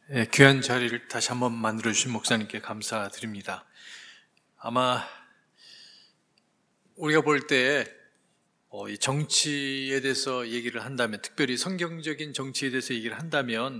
귀한 자리를 다시 한번 만들어주신 목사님께 감사드립니다. 아마 우리가 볼 때 이 정치에 대해서 얘기를 한다면, 특별히 성경적인 정치에 대해서 얘기를 한다면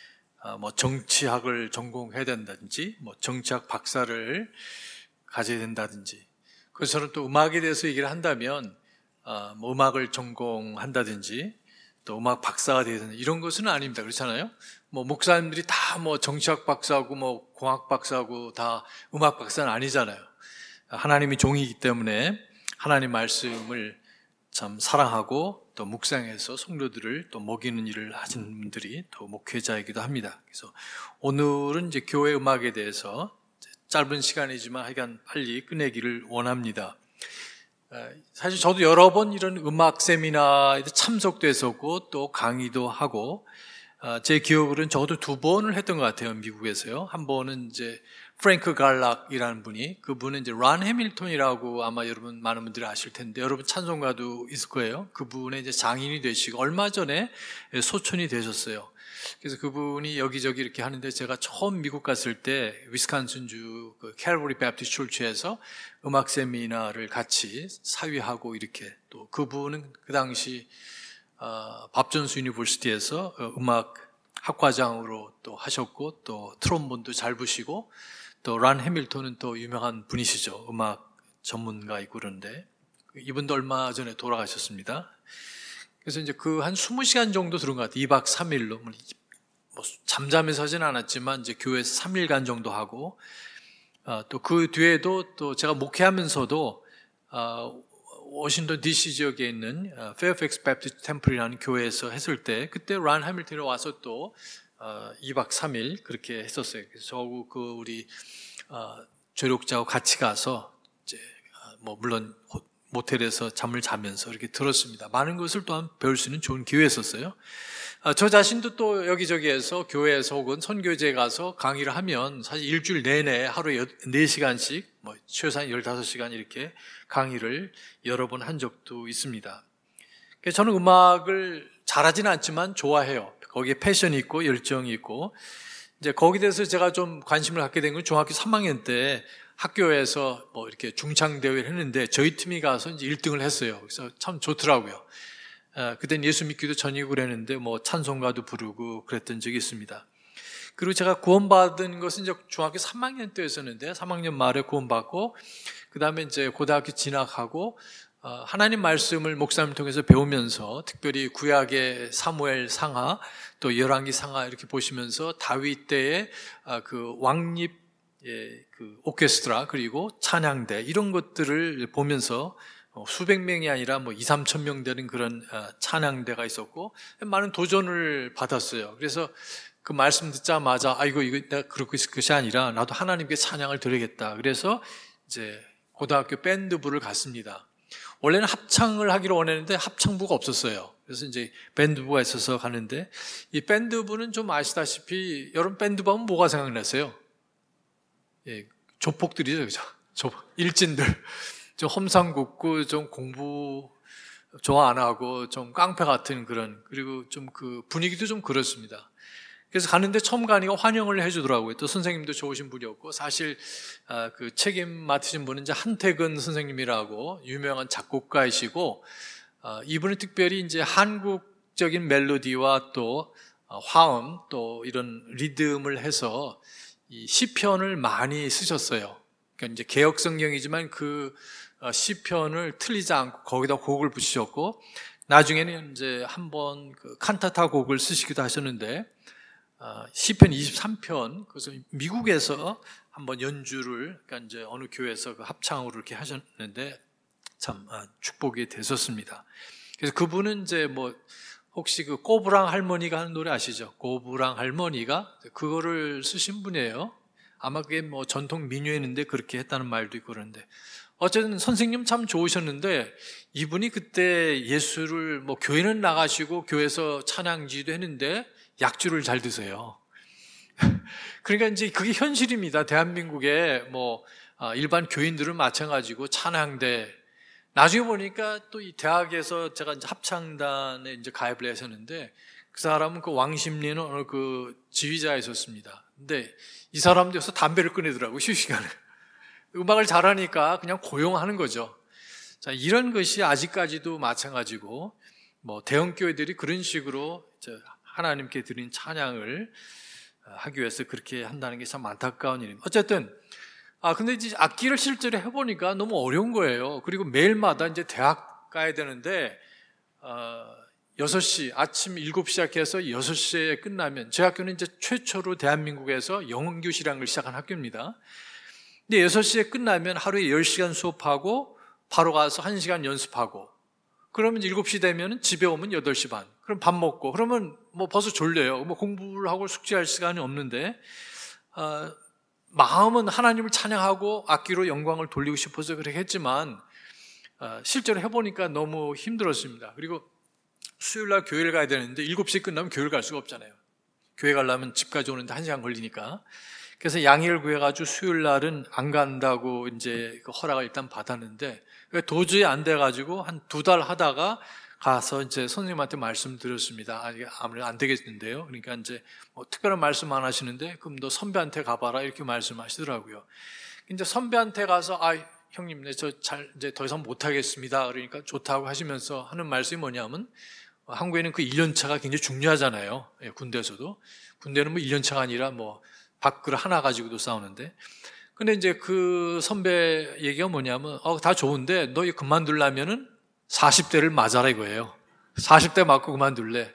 정치학을 전공해야 된다든지 정치학 박사를 가져야 된다든지, 그래서 저는 또 음악에 대해서 얘기를 한다면 음악을 전공한다든지 또 음악 박사가 되야 된다, 이런 것은 아닙니다. 그렇잖아요? 목사님들이 다 정치학 박사하고 공학 박사하고 다 음악 박사는 아니잖아요. 하나님이 종이기 때문에 하나님 말씀을 참 사랑하고 또 묵상해서 성도들을 또 먹이는 일을 하시는 분들이 또 목회자이기도 합니다. 그래서 오늘은 이제 교회 음악에 대해서 짧은 시간이지만 하여간 빨리 끝내기를 원합니다. 사실 저도 여러 번 이런 음악 세미나에 참석도 했었고 또 강의도 하고, 제 기억으로는 적어도 2번을 했던 것 같아요. 미국에서요. 한 번은 이제 프랭크 갈락이라는 분이, 그분은 이제 란 해밀턴이라고 아마 여러분 많은 분들이 아실 텐데, 여러분 찬송가도 있을 거예요. 그분의 이제 장인이 되시고 얼마 전에 소천이 되셨어요. 그래서 그분이 여기저기 이렇게 하는데, 제가 처음 미국 갔을 때 위스콘신주 캘버리 배프티스트 철치에서 음악 세미나를 같이 사위하고, 이렇게 또 그분은 그 당시 밥존스 유니버시티에서 음악 학과장으로 또 하셨고, 또 트롬본도 잘 부시고, 또 란 해밀턴은 또 유명한 분이시죠. 음악 전문가이고. 그런데 이분도 얼마 전에 돌아가셨습니다. 그래서 이제 한 20시간 정도 들은 것 같아요. 2박 3일로. 잠잠해서 하진 않았지만 이제 교회에서 3일간 정도 하고, 또 그 뒤에도 또 제가 목회하면서도 워싱턴 DC 지역에 있는 페어팩스 배프티스트 템플이라는 교회에서 했을 때, 그때 란 해밀턴이 와서 또 2박 3일 그렇게 했었어요. 그래서 저하고 우리 조력자하고 같이 가서 이제 물론 모텔에서 잠을 자면서 이렇게 들었습니다. 많은 것을 또한 배울 수 있는 좋은 기회였었어요. 저 자신도 또 여기저기에서 교회에서 혹은 선교제에 가서 강의를 하면 사실 일주일 내내 하루에 4시간씩 최소한 15시간 이렇게 강의를 여러 번 한 적도 있습니다. 저는 음악을 잘하지는 않지만 좋아해요. 거기에 패션이 있고 열정이 있고, 이제 거기에 대해서 제가 좀 관심을 갖게 된 건 중학교 3학년 때 학교에서 이렇게 중창대회를 했는데 저희 팀이 가서 이제 1등을 했어요. 그래서 참 좋더라고요. 그땐 예수 믿기도 전이고 그랬는데 찬송가도 부르고 그랬던 적이 있습니다. 그리고 제가 구원받은 것은 이제 중학교 3학년 때였었는데, 3학년 말에 구원받고 그 다음에 이제 고등학교 진학하고 하나님 말씀을 목사님 통해서 배우면서, 특별히 구약의 사무엘 상하 또 열왕기 상하 이렇게 보시면서 다윗 때의 그 왕립 그 오케스트라 그리고 찬양대 이런 것들을 보면서 수백 명이 아니라 2, 3천 명 되는 그런 찬양대가 있었고, 많은 도전을 받았어요. 그래서 그 말씀 듣자마자 이거 내가 그렇게 있을 것이 아니라 나도 하나님께 찬양을 드리겠다. 그래서 이제 고등학교 밴드부를 갔습니다. 원래는 합창을 하기로 원했는데 합창부가 없었어요. 그래서 이제 밴드부가 있어서 가는데, 이 밴드부는 좀 아시다시피 여러분 밴드부 하면 뭐가 생각나세요? 조폭들이죠, 그죠? 일진들. 좀 험상궂고 좀 공부 좋아 안 하고 좀 깡패 같은 그런, 그리고 좀 그 분위기도 좀 그렇습니다. 그래서 가는데 처음 가니까 환영을 해주더라고요. 또 선생님도 좋으신 분이었고, 사실 그 책임 맡으신 분은 이제 한태근 선생님이라고 유명한 작곡가이시고, 이분은 특별히 이제 한국적인 멜로디와 또 화음 또 이런 리듬을 해서 이 시편을 많이 쓰셨어요. 그러니까 이제 개역 성경이지만 그 시편을 틀리지 않고 거기다 곡을 붙이셨고, 나중에는 이제 한번 그 칸타타 곡을 쓰시기도 하셨는데, 시편 23편, 그래서 미국에서 한번 연주를, 그러니까 이제 어느 교회에서 그 합창으로 이렇게 하셨는데 참 축복이 됐었습니다. 그래서 그분은 이제 혹시 그 꼬부랑 할머니가 하는 노래 아시죠? 꼬부랑 할머니가 그거를 쓰신 분이에요. 아마 그게 전통 민요였는데 그렇게 했다는 말도 있고 그런데, 어쨌든 선생님 참 좋으셨는데, 이분이 그때 예수를 교회는 나가시고 교회에서 찬양지도 했는데 약주를 잘 드세요. 그러니까 이제 그게 현실입니다. 대한민국에 일반 교인들은 마찬가지고 찬양대, 나중에 보니까 또 이 대학에서 제가 이제 합창단에 이제 가입을 하셨는데, 그 사람은 그 왕십리는 어느 그 지휘자가 있었습니다. 근데 이 사람도 여기서 담배를 끊이더라고요, 쉬는 시간에. 음악을 잘하니까 그냥 고용하는 거죠. 자, 이런 것이 아직까지도 마찬가지고, 뭐, 대형교회들이 그런 식으로 하나님께 드린 찬양을 하기 위해서 그렇게 한다는 게 참 안타까운 일입니다. 어쨌든, 근데 이제 악기를 실제로 해보니까 너무 어려운 거예요. 그리고 매일마다 이제 대학 가야 되는데, 6시, 아침 7시 시작해서 6시에 끝나면, 제 학교는 이제 최초로 대한민국에서 영어교실이라는 걸 시작한 학교입니다. 근데 6시에 끝나면 하루에 10시간 수업하고, 바로 가서 1시간 연습하고, 그러면 7시 되면 집에 오면 8시 반. 그럼 밥 먹고, 그러면 뭐 벌써 졸려요. 뭐 공부를 하고 숙제할 시간이 없는데, 마음은 하나님을 찬양하고 악기로 영광을 돌리고 싶어서 그렇게 했지만, 실제로 해보니까 너무 힘들었습니다. 그리고 수요일날 교회를 가야 되는데 7시에 끝나면 교회를 갈 수가 없잖아요. 교회 가려면 집까지 오는데 1시간 걸리니까. 그래서 양해를 구해가지고 수요일날은 안 간다고 이제 그 허락을 일단 받았는데, 도저히 안 돼가지고 한 2달 하다가 가서 이제 선생님한테 말씀드렸습니다. 아무래도 안 되겠는데요. 그러니까 이제 뭐 특별한 말씀 안 하시는데, 그럼 너 선배한테 가봐라 이렇게 말씀하시더라고요. 이제 선배한테 가서 형님, 이제 더 이상 못하겠습니다. 그러니까 좋다고 하시면서 하는 말씀이 뭐냐면, 한국에는 그 1년차가 굉장히 중요하잖아요. 군대에서도. 군대는 뭐 1년차가 아니라 뭐 밥그릇 하나 가지고도 싸우는데. 근데 이제 그 선배 얘기가 뭐냐면, 다 좋은데 너 이거 그만두려면은 40대를 맞아라 이거예요. 40대 맞고 그만둘래.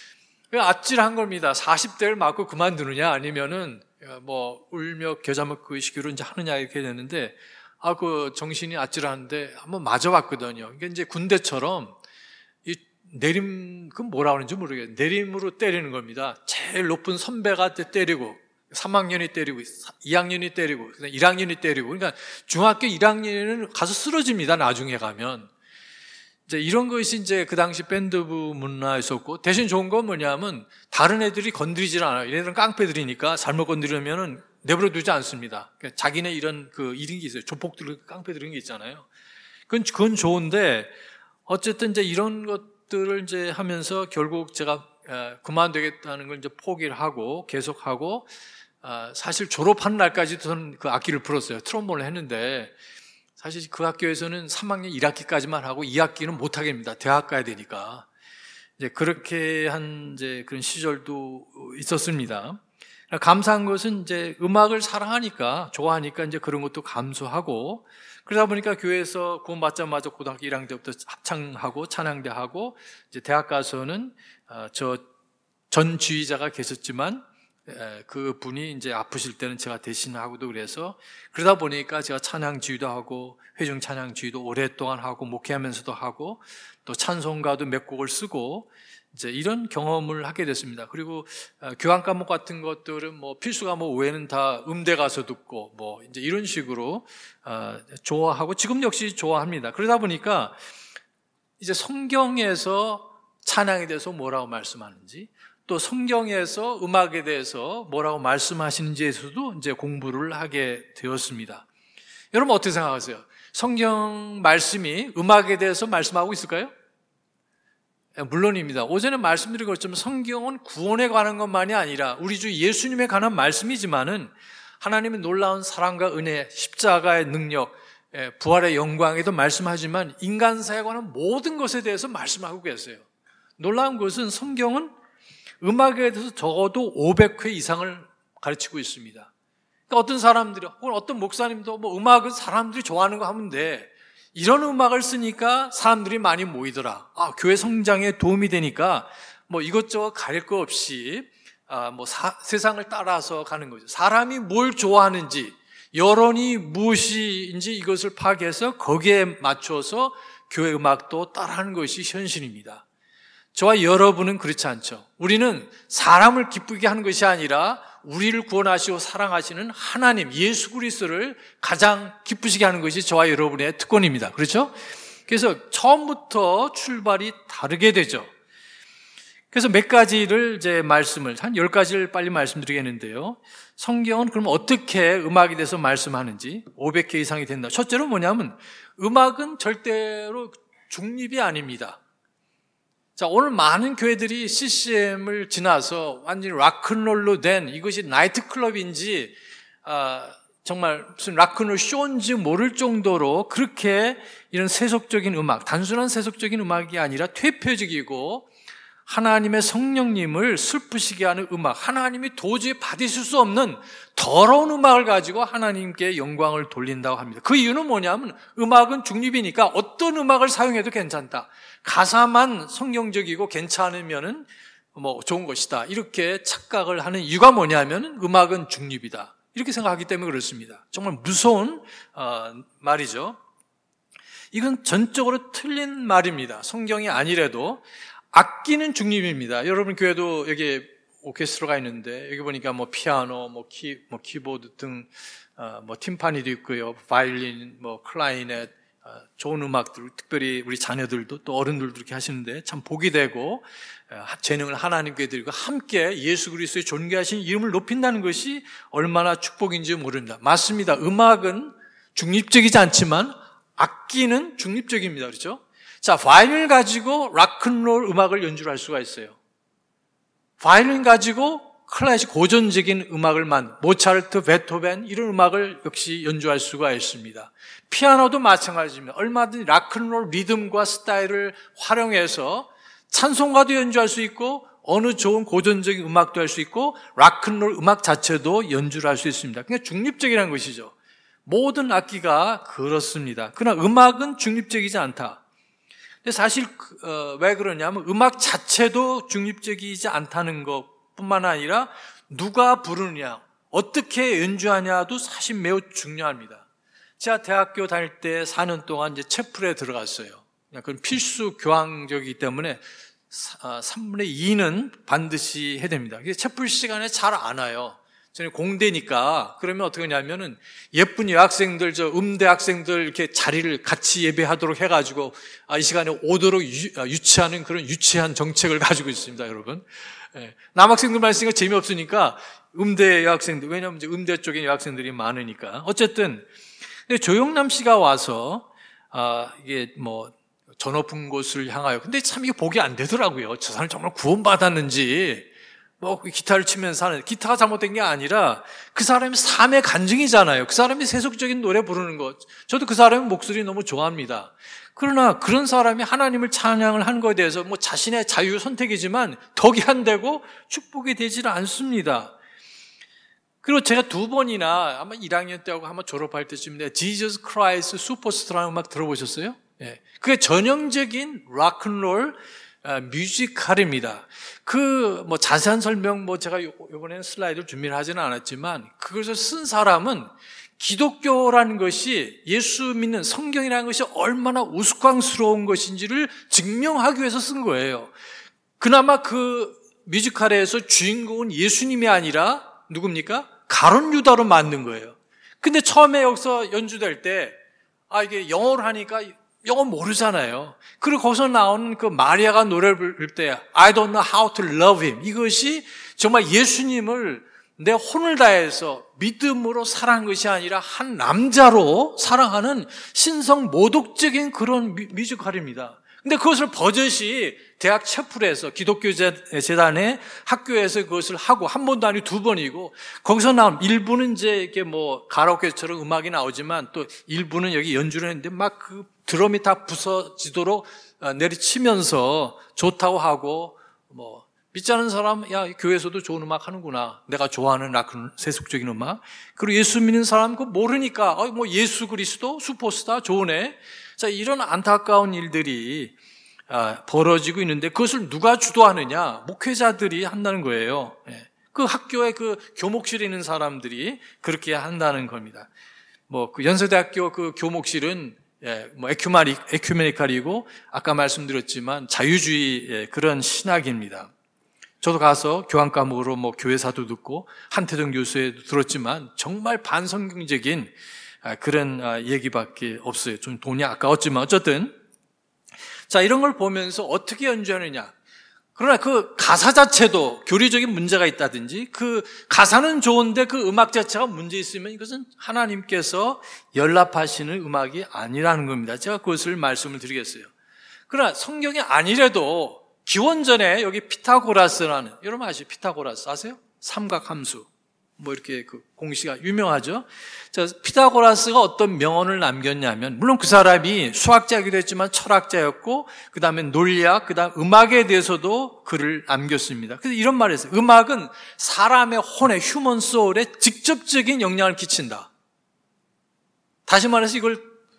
아찔한 겁니다. 40대를 맞고 그만두느냐 아니면은 뭐 울며 겨자 먹고 의식으로 이제 하느냐 이렇게 되는데, 그 정신이 아찔한데 한번 맞아봤거든요. 그러니까 이제 군대처럼 이 그 뭐라 그러는지 모르겠어요. 내림으로 때리는 겁니다. 제일 높은 선배가 때리고, 3학년이 때리고, 2학년이 때리고, 1학년이 때리고, 그러니까 중학교 1학년은 가서 쓰러집니다. 나중에 가면. 이제 이런 것이 이제 그 당시 밴드부 문화였었고, 대신 좋은 건 뭐냐면 다른 애들이 건드리질 않아요. 얘네들은 깡패들이니까 잘못 건드리면은 내버려 두지 않습니다. 그러니까 자기네 이런 이런 게 있어요. 조폭들, 깡패들 이런 게 있잖아요. 그건 좋은데, 어쨌든 이제 이런 것들을 이제 하면서 결국 제가 그만두겠다는 걸 이제 포기를 하고 계속하고, 사실 졸업하는 날까지도 저는 그 악기를 불었어요. 트롬본을 했는데, 사실 그 학교에서는 3학년 1학기까지만 하고 2학기는 못 하게 합니다. 대학 가야 되니까. 이제 그렇게 한 이제 그런 시절도 있었습니다. 감사한 것은 이제 음악을 사랑하니까, 좋아하니까 이제 그런 것도 감수하고, 그러다 보니까 교회에서 구원받자마자 고등학교 1학년 때부터 합창하고 찬양대 하고, 이제 대학 가서는 전 지휘자가 계셨지만 그 분이 이제 아프실 때는 제가 대신하고도 그래서, 그러다 보니까 제가 찬양 지휘도 하고 회중 찬양 지휘도 오랫동안 하고 목회하면서도 하고 또 찬송가도 몇 곡을 쓰고 이제 이런 경험을 하게 됐습니다. 그리고 교환 과목 같은 것들은 뭐 필수 과목 외에는 다 음대 가서 듣고 뭐 이제 이런 식으로 좋아하고 지금 역시 좋아합니다. 그러다 보니까 이제 성경에서 찬양에 대해서 뭐라고 말씀하는지, 또 성경에서 음악에 대해서 뭐라고 말씀하시는지에서도 이제 공부를 하게 되었습니다. 여러분 어떻게 생각하세요? 성경 말씀이 음악에 대해서 말씀하고 있을까요? 물론입니다. 오전에 말씀드린 것처럼 성경은 구원에 관한 것만이 아니라 우리 주 예수님에 관한 말씀이지만은 하나님의 놀라운 사랑과 은혜, 십자가의 능력, 부활의 영광에도 말씀하지만 인간사에 관한 모든 것에 대해서 말씀하고 계세요. 놀라운 것은 성경은 음악에 대해서 적어도 500회 이상을 가르치고 있습니다. 그러니까 어떤 사람들이 혹은 어떤 목사님도 뭐 음악은 사람들이 좋아하는 거 하면 돼, 이런 음악을 쓰니까 사람들이 많이 모이더라, 교회 성장에 도움이 되니까 뭐 이것저것 가릴 거 없이 세상을 따라서 가는 거죠. 사람이 뭘 좋아하는지, 여론이 무엇인지 이것을 파악해서 거기에 맞춰서 교회 음악도 따라하는 것이 현실입니다. 저와 여러분은 그렇지 않죠. 우리는 사람을 기쁘게 하는 것이 아니라 우리를 구원하시고 사랑하시는 하나님, 예수 그리스도를 가장 기쁘시게 하는 것이 저와 여러분의 특권입니다. 그렇죠? 그래서 처음부터 출발이 다르게 되죠. 그래서 몇 가지를 이제 말씀을, 한 10가지를 빨리 말씀드리겠는데요. 성경은 그럼 어떻게 음악에 대해서 말씀하는지 500개 이상이 된다. 첫째로 뭐냐면 음악은 절대로 중립이 아닙니다. 자, 오늘 많은 교회들이 CCM을 지나서 완전히 락큰롤로 된 이것이 나이트클럽인지 정말 무슨 락큰롤 쇼인지 모를 정도로 그렇게 이런 세속적인 음악, 단순한 세속적인 음악이 아니라 퇴폐적이고 하나님의 성령님을 슬프시게 하는 음악, 하나님이 도저히 받으실 수 없는 더러운 음악을 가지고 하나님께 영광을 돌린다고 합니다. 그 이유는 뭐냐면 음악은 중립이니까 어떤 음악을 사용해도 괜찮다. 가사만 성경적이고 괜찮으면은 뭐 좋은 것이다. 이렇게 착각을 하는 이유가 뭐냐면 음악은 중립이다. 이렇게 생각하기 때문에 그렇습니다. 정말 무서운 말이죠. 이건 전적으로 틀린 말입니다. 성경이 아니래도 악기는 중립입니다. 여러분 교회도 여기 오케스트라가 있는데 여기 보니까 뭐 피아노, 뭐 키보드 등 뭐 팀파니도 있고요, 바이올린, 뭐 클라리넷, 좋은 음악들, 특별히 우리 자녀들도 또 어른들도 이렇게 하시는데 참 복이 되고 재능을 하나님께 드리고 함께 예수 그리스도의 존귀하신 이름을 높인다는 것이 얼마나 축복인지 모릅니다. 맞습니다. 음악은 중립적이지 않지만 악기는 중립적입니다. 그렇죠? 자, 바이올린 가지고 락큰롤 음악을 연주할 수가 있어요. 바이올린 가지고 클래식 고전적인 음악을 모차르트, 베토벤 이런 음악을 역시 연주할 수가 있습니다. 피아노도 마찬가지입니다. 얼마든지 락큰롤 리듬과 스타일을 활용해서 찬송가도 연주할 수 있고 어느 좋은 고전적인 음악도 할 수 있고 락큰롤 음악 자체도 연주를 할 수 있습니다. 그러니까 중립적이라는 것이죠. 모든 악기가 그렇습니다. 그러나 음악은 중립적이지 않다. 근데 사실 왜 그러냐면 음악 자체도 중립적이지 않다는 것뿐만 아니라 누가 부르느냐, 어떻게 연주하냐도 사실 매우 중요합니다. 제가 대학교 다닐 때 4년 동안 이제 채플에 들어갔어요. 그건 필수 교황적이기 때문에 3분의 2는 반드시 해야 됩니다. 채플 시간에 잘 안 와요. 저는 공대니까 그러면 어떻게 하냐면은 예쁜 여학생들, 음대 학생들 이렇게 자리를 같이 예배하도록 해가지고 이 시간에 오도록 유치하는 그런 유치한 정책을 가지고 있습니다, 여러분. 남학생들만 있으니까 재미없으니까 음대 여학생들, 왜냐하면 이제 음대 쪽에 여학생들이 많으니까. 어쨌든 조영남 씨가 와서 이게 뭐 저 높은 곳을 향하여, 근데 참 이게 복이 안 되더라고요. 저 사람 정말 구원받았는지. 뭐 기타를 치면서 하는, 기타가 잘못된 게 아니라 그 사람의 삶의 간증이잖아요. 그 사람이 세속적인 노래 부르는 것. 저도 그 사람의 목소리 너무 좋아합니다. 그러나 그런 사람이 하나님을 찬양을 하는 것에 대해서 뭐 자신의 자유 선택이지만 덕이 안 되고 축복이 되지는 않습니다. 그리고 제가 2번이나 아마 1학년 때하고 한번 졸업할 때쯤인데 Jesus Christ 슈퍼스타라는 음악 들어보셨어요? 예. 그게 전형적인 락큰롤 뮤지컬입니다. 뭐 자세한 설명 제가 이번에는 슬라이드를 준비를 하지는 않았지만 그것을 쓴 사람은 기독교라는 것이 예수 믿는 성경이라는 것이 얼마나 우스꽝스러운 것인지를 증명하기 위해서 쓴 거예요. 그나마 그 뮤지컬에서 주인공은 예수님이 아니라 누굽니까? 가룟 유다로 만든 거예요. 근데 처음에 여기서 연주될 때 이게 영어로 하니까 영어 모르잖아요. 그리고 거기서 나오는 그 마리아가 노래를 부를 때 I don't know how to love him, 이것이 정말 예수님을 내 혼을 다해서 믿음으로 사랑한 것이 아니라 한 남자로 사랑하는 신성 모독적인 그런 뮤지컬입니다. 근데 그것을 버젓이 대학 채플에서 기독교 재단의 학교에서 그것을 하고 한 번도 아니고 2번이고 거기서 나온 일부는 이제 이렇게 뭐 가라오케처럼 음악이 나오지만 또 일부는 여기 연주를 했는데 막 그 드럼이 다 부서지도록 내리치면서 좋다고 하고 뭐 믿지 않은 사람, 야, 교회에서도 좋은 음악 하는구나. 내가 좋아하는 세속적인 음악. 그리고 예수 믿는 사람 그거 모르니까 뭐 예수 그리스도 슈퍼스타 좋으네. 자, 이런 안타까운 일들이 벌어지고 있는데 그것을 누가 주도하느냐? 목회자들이 한다는 거예요. 그 학교에 그 교목실에 있는 사람들이 그렇게 한다는 겁니다. 뭐 그 연세대학교 그 교목실은 뭐 에큐메니칼이고 아까 말씀드렸지만 자유주의 그런 신학입니다. 저도 가서 교환 과목으로 뭐 교회사도 듣고 한태정 교수에도 들었지만 정말 반성경적인 그런 얘기밖에 없어요. 좀 돈이 아까웠지만 어쨌든 자, 이런 걸 보면서 어떻게 연주하느냐. 그러나 그 가사 자체도 교리적인 문제가 있다든지 그 가사는 좋은데 그 음악 자체가 문제 있으면 이것은 하나님께서 연락하시는 음악이 아니라는 겁니다. 제가 그것을 말씀을 드리겠어요. 그러나 성경이 아니래도 기원전에 여기 피타고라스라는, 여러분 아시죠? 피타고라스 아세요? 삼각함수. 뭐 이렇게 그 공시가 유명하죠. 자, 피타고라스가 어떤 명언을 남겼냐면, 물론 그 사람이 수학자이기도 했지만 철학자였고, 그 다음에 논리학, 그 다음 음악에 대해서도 글을 남겼습니다. 그래서 이런 말을 했어요. 음악은 사람의 혼에, 휴먼 소울에 직접적인 영향을 끼친다. 다시 말해서 이걸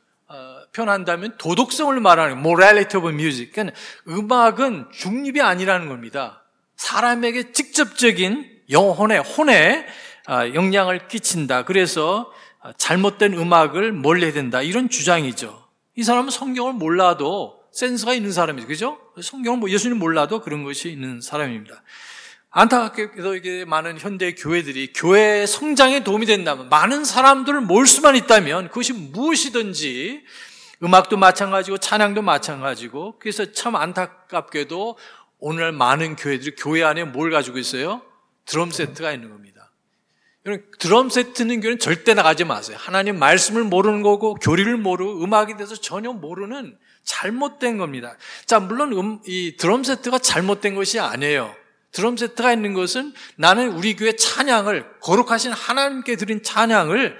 표현한다면 도덕성을 말하는 morality of music. 그러니까 음악은 중립이 아니라는 겁니다. 사람에게 직접적인 영혼의 혼에 영향을 끼친다. 그래서 잘못된 음악을 멀리 해야 된다. 이런 주장이죠. 이 사람은 성경을 몰라도 센스가 있는 사람이죠. 그죠? 성경을 예수님 몰라도 그런 것이 있는 사람입니다. 안타깝게도 이게 많은 현대 교회들이 교회의 성장에 도움이 된다면, 많은 사람들을 모을 수만 있다면 그것이 무엇이든지, 음악도 마찬가지고 찬양도 마찬가지고, 그래서 참 안타깝게도 오늘 많은 교회들이 교회 안에 뭘 가지고 있어요? 드럼 세트가 있는 겁니다. 여러분, 드럼 세트 있는 교회는 절대 나가지 마세요. 하나님 말씀을 모르는 거고, 교리를 모르고, 음악에 대해서 전혀 모르는 잘못된 겁니다. 자, 물론 이 드럼 세트가 잘못된 것이 아니에요. 드럼 세트가 있는 것은 나는 우리 교회 찬양을, 거룩하신 하나님께 드린 찬양을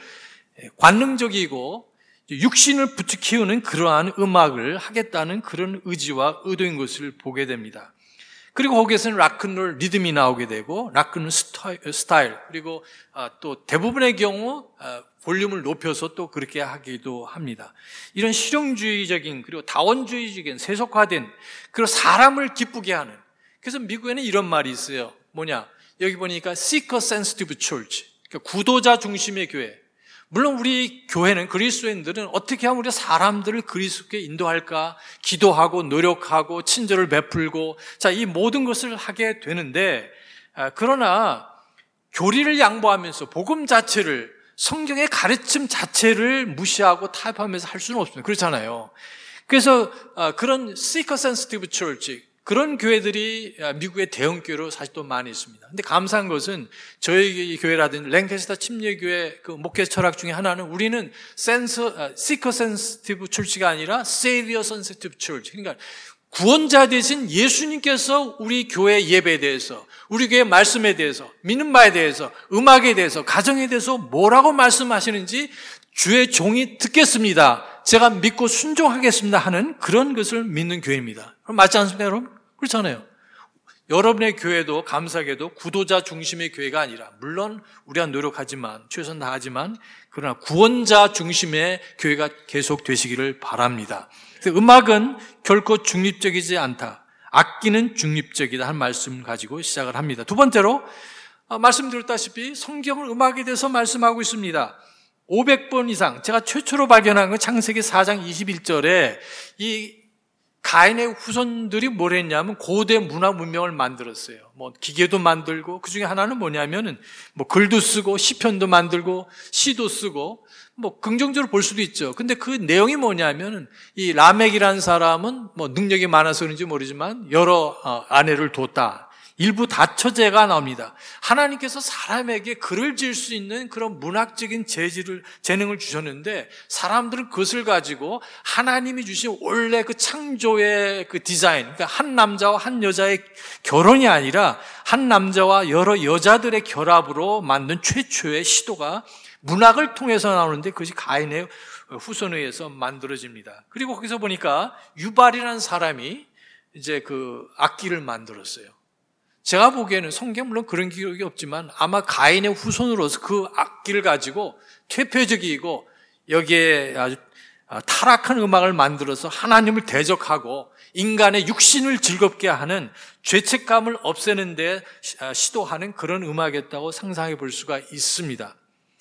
관능적이고 육신을 부추기우는 그러한 음악을 하겠다는 그런 의지와 의도인 것을 보게 됩니다. 그리고 거기에서는 락큰롤 리듬이 나오게 되고, 락큰롤 스타일, 그리고 또 대부분의 경우 볼륨을 높여서 또 그렇게 하기도 합니다. 이런 실용주의적인, 그리고 다원주의적인, 세속화된, 그리고 사람을 기쁘게 하는. 그래서 미국에는 이런 말이 있어요. 뭐냐? 여기 보니까 seeker sensitive church, 그러니까 구도자 중심의 교회. 물론 우리 교회는, 그리스도인들은 어떻게 하면 우리 사람들을 그리스도께 인도할까? 기도하고 노력하고 친절을 베풀고, 자, 이 모든 것을 하게 되는데, 그러나 교리를 양보하면서 복음 자체를, 성경의 가르침 자체를 무시하고 타협하면서 할 수는 없습니다. 그렇잖아요. 그래서 그런 seeker sensitive church, 그런 교회들이 미국의 대형교회로 사실 또 많이 있습니다. 근데 감사한 것은 저희 교회라든지 랭캐스터 침례교회 그 목회 철학 중에 하나는, 우리는 seeker sensitive church가 아니라 savior sensitive church. 그러니까 구원자 대신 예수님께서 우리 교회 예배에 대해서, 우리 교회 말씀에 대해서, 믿는 바에 대해서, 음악에 대해서, 가정에 대해서 뭐라고 말씀하시는지 주의 종이 듣겠습니다. 제가 믿고 순종하겠습니다 하는 그런 것을 믿는 교회입니다. 그럼 맞지 않습니까, 여러분? 그렇잖아요. 여러분의 교회도 감사하게도 구도자 중심의 교회가 아니라, 물론 우리가 노력하지만, 최선 다하지만, 그러나 구원자 중심의 교회가 계속 되시기를 바랍니다. 음악은 결코 중립적이지 않다. 악기는 중립적이다 한 말씀을 가지고 시작을 합니다. 두 번째로, 말씀드렸다시피 성경은 음악에 대해서 말씀하고 있습니다. 500번 이상, 제가 최초로 발견한 건 창세기 4장 21절에 이 가인의 후손들이 뭘 했냐면 고대 문화 문명을 만들었어요. 뭐 기계도 만들고, 그 중에 하나는 뭐냐면은 뭐 글도 쓰고 시편도 만들고 시도 쓰고, 뭐 긍정적으로 볼 수도 있죠. 근데 그 내용이 뭐냐면은 이 라멕이라는 사람은 뭐 능력이 많아서 그런지 모르지만 여러 아내를 뒀다. 일부 다처제가 나옵니다. 하나님께서 사람에게 글을 지을 수 있는 그런 문학적인 재능을 주셨는데, 사람들은 그것을 가지고 하나님이 주신 원래 그 창조의 그 디자인, 그러니까 한 남자와 한 여자의 결혼이 아니라 한 남자와 여러 여자들의 결합으로 만든 최초의 시도가 문학을 통해서 나오는데, 그것이 가인의 후손에 의해서 만들어집니다. 그리고 거기서 보니까 유발이라는 사람이 이제 그 악기를 만들었어요. 제가 보기에는 성경 물론 그런 기록이 없지만 아마 가인의 후손으로서 그 악기를 가지고 퇴폐적이고 여기에 아주 타락한 음악을 만들어서 하나님을 대적하고 인간의 육신을 즐겁게 하는 죄책감을 없애는 데 시도하는 그런 음악이었다고 상상해 볼 수가 있습니다.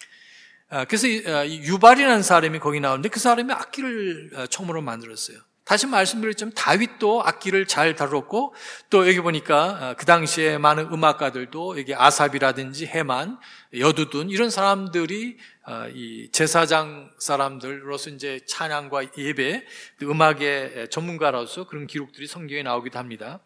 그래서 유발이라는 사람이 거기 나오는데, 그 사람이 악기를 처음으로 만들었어요. 다시 말씀드렸지만 다윗도 악기를 잘 다뤘고, 또 여기 보니까 그 당시에 많은 음악가들도 여기 아삽이라든지 헤만, 여두둔 이런 사람들이 이 제사장 사람들로서 이제 찬양과 예배, 음악의 전문가로서 그런 기록들이 성경에 나오기도 합니다.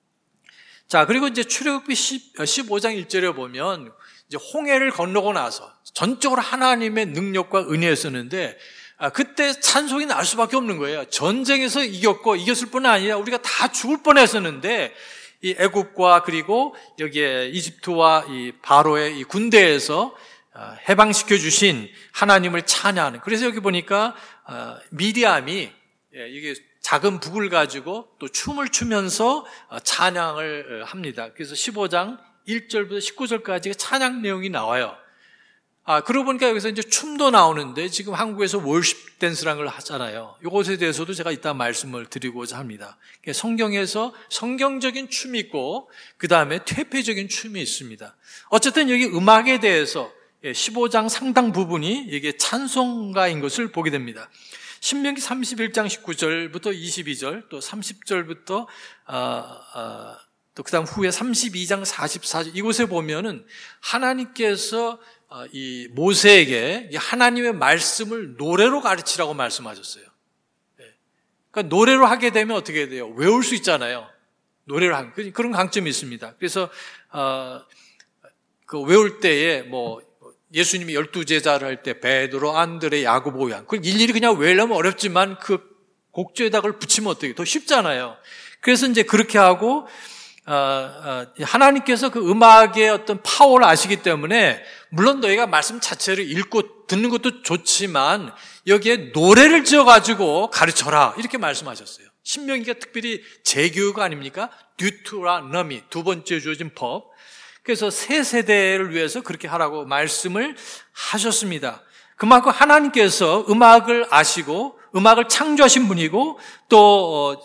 자, 그리고 이제 출애굽기 15장 1절에 보면 이제 홍해를 건너고 나서 전적으로 하나님의 능력과 은혜였었는데, 그때 찬송이 날 수밖에 없는 거예요. 전쟁에서 이겼고 이겼을 뿐 아니라 우리가 다 죽을 뻔했었는데 이 애굽과 그리고 여기에 이집트와 이 바로의 이 군대에서 해방시켜 주신 하나님을 찬양하는. 그래서 여기 보니까 미디암이 이게 작은 북을 가지고 또 춤을 추면서 찬양을 합니다. 그래서 15장 1절부터 19절까지 찬양 내용이 나와요. 그러고 보니까 여기서 이제 춤도 나오는데 지금 한국에서 월십 댄스라는 걸 하잖아요. 이것에 대해서도 제가 이따 말씀을 드리고자 합니다. 성경에서 성경적인 춤이 있고 그 다음에 퇴폐적인 춤이 있습니다. 어쨌든 여기 음악에 대해서 15장 상당 부분이 이게 찬송가인 것을 보게 됩니다. 신명기 31장 19절부터 22절 또 30절부터 또 그 다음 후에 32장 44절 이곳에 보면은 하나님께서 이 모세에게 하나님의 말씀을 노래로 가르치라고 말씀하셨어요. 그러니까 노래로 하게 되면 어떻게 돼요? 외울 수 있잖아요. 노래로 하는 그런 강점이 있습니다. 그래서 그 외울 때에 예수님이 12제자를 할 때 베드로, 안드레, 야고보, 요한 그걸 일일이 그냥 외우려면 어렵지만 그 곡조에다 그걸 붙이면 어떻게 더 쉽잖아요. 그래서 이제 그렇게 하고 하나님께서 그 음악의 어떤 파워를 아시기 때문에 물론 너희가 말씀 자체를 읽고 듣는 것도 좋지만 여기에 노래를 지어가지고 가르쳐라 이렇게 말씀하셨어요. 신명기가 특별히 재교육 아닙니까? 듀트라너미 두 번째 주어진 법. 그래서 새 세대를 위해서 그렇게 하라고 말씀을 하셨습니다. 그만큼 하나님께서 음악을 아시고 음악을 창조하신 분이고 또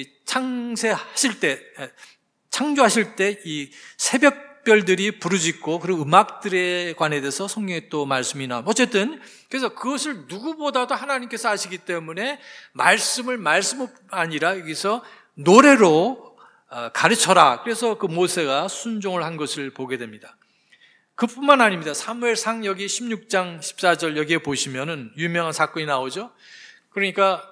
창조하실 때 이 새벽별들이 부르짖고 그리고 음악들에 관해 대해서 성경에 또 말씀이 나옵니다. 어쨌든 그래서 그것을 누구보다도 하나님께서 아시기 때문에 말씀을 아니라 여기서 노래로 가르쳐라. 그래서 그 모세가 순종을 한 것을 보게 됩니다. 그뿐만 아닙니다. 사무엘상 여기 16장 14절 여기에 보시면은 유명한 사건이 나오죠. 그러니까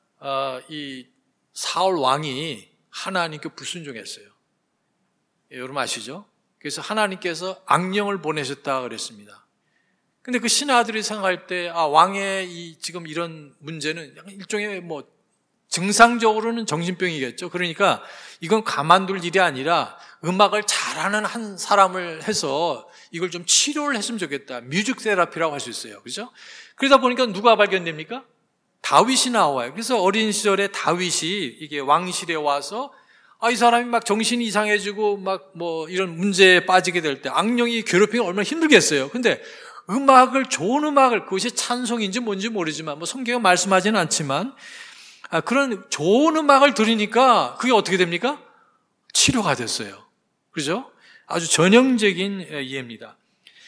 이 사울 왕이 하나님께 불순종했어요. 여러분 아시죠? 그래서 하나님께서 악령을 보내셨다 그랬습니다. 근데 그 신하들이 생각할 때 왕의 지금 이런 문제는 일종의 증상적으로는 정신병이겠죠. 그러니까 이건 가만둘 일이 아니라 음악을 잘하는 한 사람을 해서 이걸 좀 치료를 했으면 좋겠다. 뮤직 테라피라고 할 수 있어요. 그렇죠? 그러다 보니까 누가 발견됩니까? 다윗이 나와요. 그래서 어린 시절에 다윗이 이게 왕실에 와서 이 사람이 막 정신이 이상해지고 이런 문제에 빠지게 될 때 악령이 괴롭히면 얼마나 힘들겠어요. 근데 좋은 음악을 그것이 찬송인지 뭔지 모르지만 성경에 말씀하지는 않지만 그런 좋은 음악을 들으니까 그게 어떻게 됩니까? 치료가 됐어요. 그죠? 아주 전형적인 예입니다.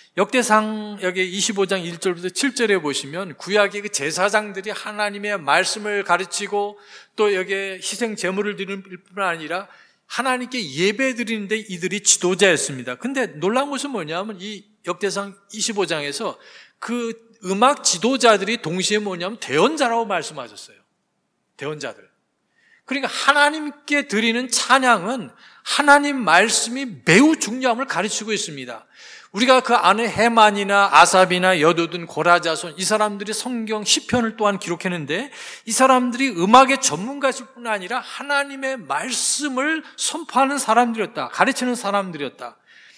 역대상 여기 25장 1절부터 7절에 보시면 구약의 그 제사장들이 하나님의 말씀을 가르치고 또 여기에 희생 제물을 드리는 뿐 아니라 하나님께 예배 드리는데 이들이 지도자였습니다. 근데 놀라운 것은 뭐냐면 이 역대상 25장에서 그 음악 지도자들이 동시에 대언자라고 말씀하셨어요. 대언자들. 그러니까 하나님께 드리는 찬양은 하나님 말씀이 매우 중요함을 가르치고 있습니다. 우리가 그 안에 해만이나 아삽이나 여두둔, 고라자손 이 사람들이 성경 시편을 또한 기록했는데 이 사람들이 음악의 전문가일 뿐 아니라 하나님의 말씀을 선포하는 사람들이었다. 가르치는 사람들이었다.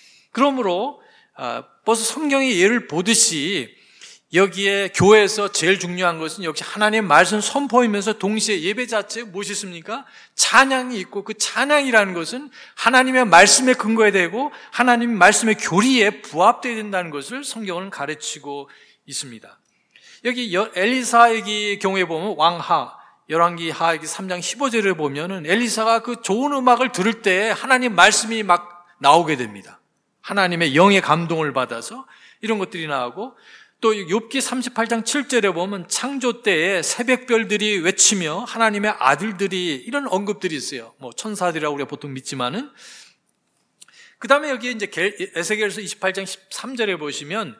그러므로 벌써 성경의 예를 보듯이 여기에 교회에서 제일 중요한 것은 역시 하나님의 말씀 선포이면서 동시에 예배 자체에 무엇이 있습니까? 찬양이 있고 그 찬양이라는 것은 하나님의 말씀에 근거해야 되고 하나님의 말씀의 교리에 부합되어야 된다는 것을 성경은 가르치고 있습니다. 여기 엘리사의 경우에 보면 왕하, 열왕기하 3장 15절을 보면은 엘리사가 그 좋은 음악을 들을 때 하나님 말씀이 막 나오게 됩니다. 하나님의 영의 감동을 받아서 이런 것들이 나오고 또 욥기 38장 7절에 보면 창조 때에 새벽별들이 외치며 하나님의 아들들이 이런 언급들이 있어요. 천사들이라고 우리가 보통 믿지만은 그 다음에 여기 이제 에스겔서 28장 13절에 보시면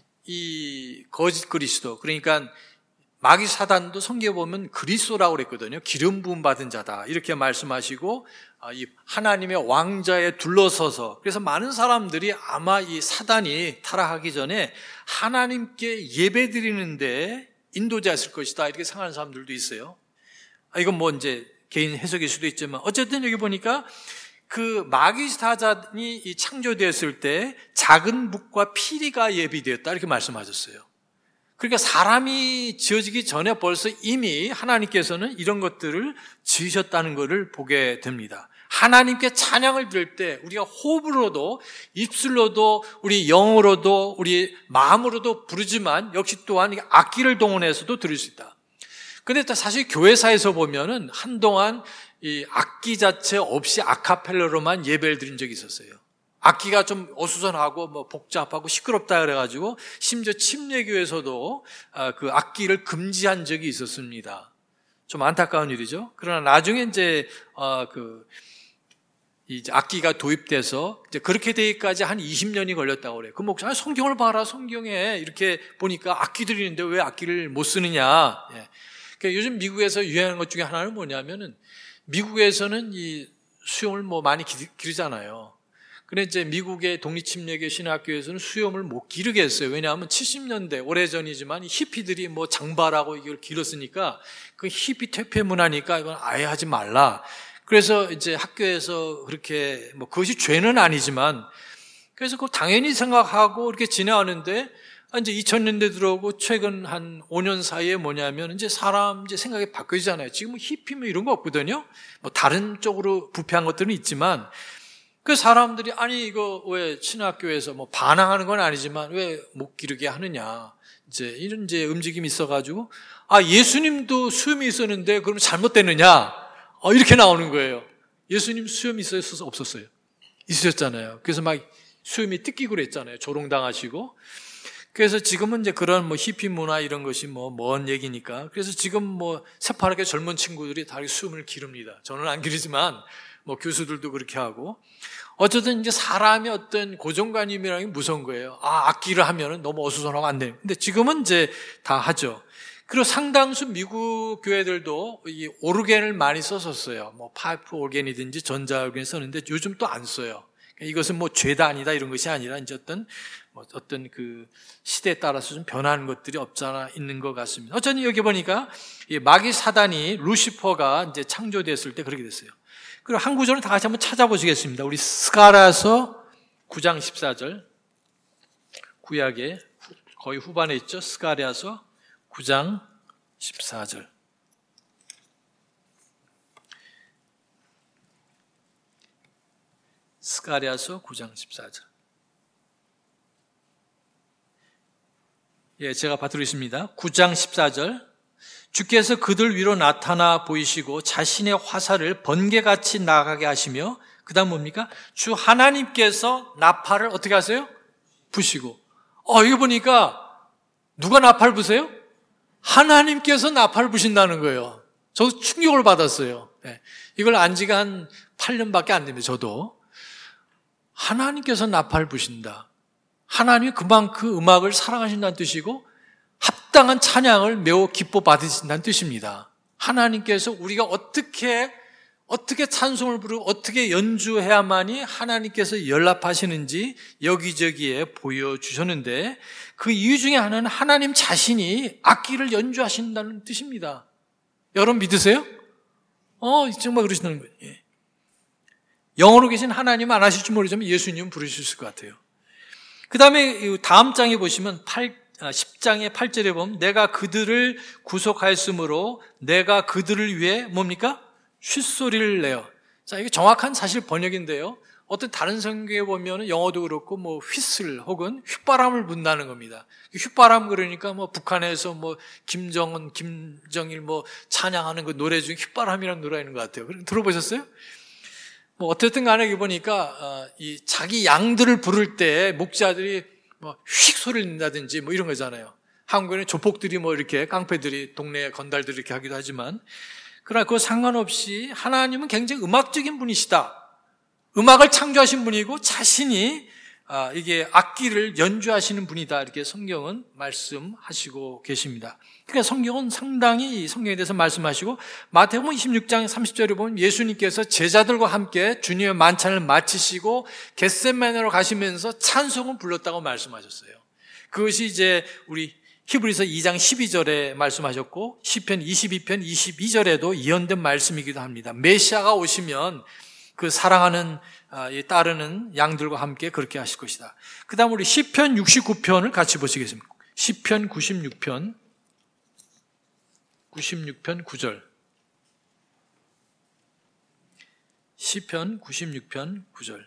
이 거짓 그리스도 그러니까 마귀 사단도 성경에 보면 그리스도라고 그랬거든요. 기름 부음 받은 자다 이렇게 말씀하시고 이 하나님의 왕자에 둘러서서 그래서 많은 사람들이 아마 이 사단이 타락하기 전에 하나님께 예배드리는데 인도자였을 것이다 이렇게 생각하는 사람들도 있어요. 이건 뭐 이제 개인 해석일 수도 있지만 어쨌든 여기 보니까 그 마귀 사단이 창조되었을 때 작은 묵과 피리가 예비되었다 이렇게 말씀하셨어요. 그러니까 사람이 지어지기 전에 벌써 이미 하나님께서는 이런 것들을 지으셨다는 것을 보게 됩니다. 하나님께 찬양을 드릴 때 우리가 호흡으로도 입술로도 우리 영으로도 우리 마음으로도 부르지만 역시 또한 악기를 동원해서도 드릴 수 있다. 그런데 사실 교회사에서 보면은 한동안 이 악기 자체 없이 아카펠라로만 예배를 드린 적이 있었어요. 악기가 좀 어수선하고 뭐 복잡하고 시끄럽다 그래가지고 심지어 침례교에서도 그 악기를 금지한 적이 있었습니다. 좀 안타까운 일이죠. 그러나 나중에 이제 이제 악기가 도입돼서 이제 그렇게 되기까지 한 20년이 걸렸다고 그래요. 그 목사, 성경을 봐라, 성경에 이렇게 보니까 악기들이 있는데 왜 악기를 못 쓰느냐. 예. 그러니까 요즘 미국에서 유행하는 것 중에 하나는 뭐냐면은 미국에서는 이 수염을 뭐 많이 기르잖아요. 근데 이제 미국의 독립침례교 신학교에서는 수염을 못 기르게 했어요. 왜냐하면 70년대, 오래전이지만 히피들이 뭐 장발하고 이걸 길었으니까 그 히피 퇴폐 문화니까 이건 아예 하지 말라. 그래서 이제 학교에서 그렇게 뭐 그것이 죄는 아니지만 그래서 그 당연히 생각하고 이렇게 지내왔는데 이제 2000년대 들어오고 최근 한 5년 사이에 뭐냐면 이제 사람 이제 생각이 바뀌잖아요. 지금은 히피 뭐 이런 거 없거든요. 뭐 다른 쪽으로 부패한 것들은 있지만 그 사람들이 아니 이거 왜 신학교에서 뭐 반항하는 건 아니지만 왜 못 기르게 하느냐. 이제 이런 이제 움직임이 있어가지고 예수님도 수염이 있었는데 그럼 잘못됐느냐. 이렇게 나오는 거예요. 예수님 수염이 있었어요? 없었어요? 있으셨잖아요. 그래서 막 수염이 뜯기고 그랬잖아요. 조롱당하시고. 그래서 지금은 이제 그런 뭐 히피 문화 이런 것이 뭐 먼 얘기니까. 그래서 지금 뭐 새파랗게 젊은 친구들이 다 수염을 기릅니다. 저는 안 기르지만 뭐 교수들도 그렇게 하고. 어쨌든 이제 사람의 어떤 고정관념이라는 게 무서운 거예요. 악기를 하면은 너무 어수선하고 안 돼요. 근데 지금은 이제 다 하죠. 그리고 상당수 미국 교회들도 이 오르겐을 많이 썼었어요. 뭐 파이프 오르겐이든지 전자 오르겐 썼는데 요즘 또 안 써요. 이것은 뭐 죄다 아니다 이런 것이 아니라 이제 어떤 그 시대에 따라서 좀 변하는 것들이 없잖아 있는 것 같습니다. 어쨌든 여기 보니까 이 마귀 사단이 루시퍼가 이제 창조됐을 때 그렇게 됐어요. 그리고 한 구절은 다 같이 한번 찾아보시겠습니다. 우리 스가랴서 9장 14절 구약의 거의 후반에 있죠. 스가랴서 9장 14절. 스가랴서 9장 14절. 예, 제가 받들으십니다. 9장 14절. 주께서 그들 위로 나타나 보이시고 자신의 화살을 번개같이 나가게 하시며 그 다음 뭡니까? 주 하나님께서 나팔을 어떻게 하세요? 부시고. 이거 보니까 누가 나팔 부세요? 하나님께서 나팔 부신다는 거예요. 저도 충격을 받았어요. 네. 이걸 안 지가 한 8년밖에 안 됩니다. 저도. 하나님께서 나팔 부신다. 하나님이 그만큼 음악을 사랑하신다는 뜻이고 합당한 찬양을 매우 기뻐 받으신다는 뜻입니다. 하나님께서 우리가 어떻게 찬송을 부르고 어떻게 연주해야만이 하나님께서 연락하시는지 여기저기에 보여주셨는데 그 이유 중에 하나는 하나님 자신이 악기를 연주하신다는 뜻입니다. 여러분 믿으세요? 정말 그러신다는 거예요. 예. 영어로 계신 하나님은 안 하실지 모르지만 예수님은 부르실 것 같아요. 그 다음에 다음 장에 보시면 10장의 8절에 보면 내가 그들을 구속하였으므로 내가 그들을 위해 뭡니까? 쉿소리를 내요. 자, 이게 정확한 사실 번역인데요. 어떤 다른 성경에 보면 영어도 그렇고 뭐 휘슬 혹은 휘바람을 분다는 겁니다. 휘바람 그러니까 뭐 북한에서 뭐 김정은, 김정일 뭐 찬양하는 그 노래 중에 휘바람이라는 노래가 있는 것 같아요. 들어보셨어요? 뭐 어쨌든 간에 여기 보니까 이 자기 양들을 부를 때 목자들이 뭐 휙 소리를 낸다든지 뭐 이런 거잖아요. 한국에는 조폭들이 뭐 이렇게 깡패들이 동네 건달들이 이렇게 하기도 하지만 그러나 그거 상관없이 하나님은 굉장히 음악적인 분이시다. 음악을 창조하신 분이고 자신이 이게 악기를 연주하시는 분이다. 이렇게 성경은 말씀하시고 계십니다. 그러니까 성경은 상당히 성경에 대해서 말씀하시고 마태복음 26장 30절에 보면 예수님께서 제자들과 함께 주님의 만찬을 마치시고 겟세마네로 가시면서 찬송을 불렀다고 말씀하셨어요. 그것이 이제 우리 히브리서 2장 12절에 말씀하셨고 시편 22편 22절에도 예언된 말씀이기도 합니다. 메시아가 오시면 그 사랑하는 따르는 양들과 함께 그렇게 하실 것이다. 그 다음 우리 시편 69편을 같이 보시겠습니다. 시편 96편 9절. 시편 96편 9절.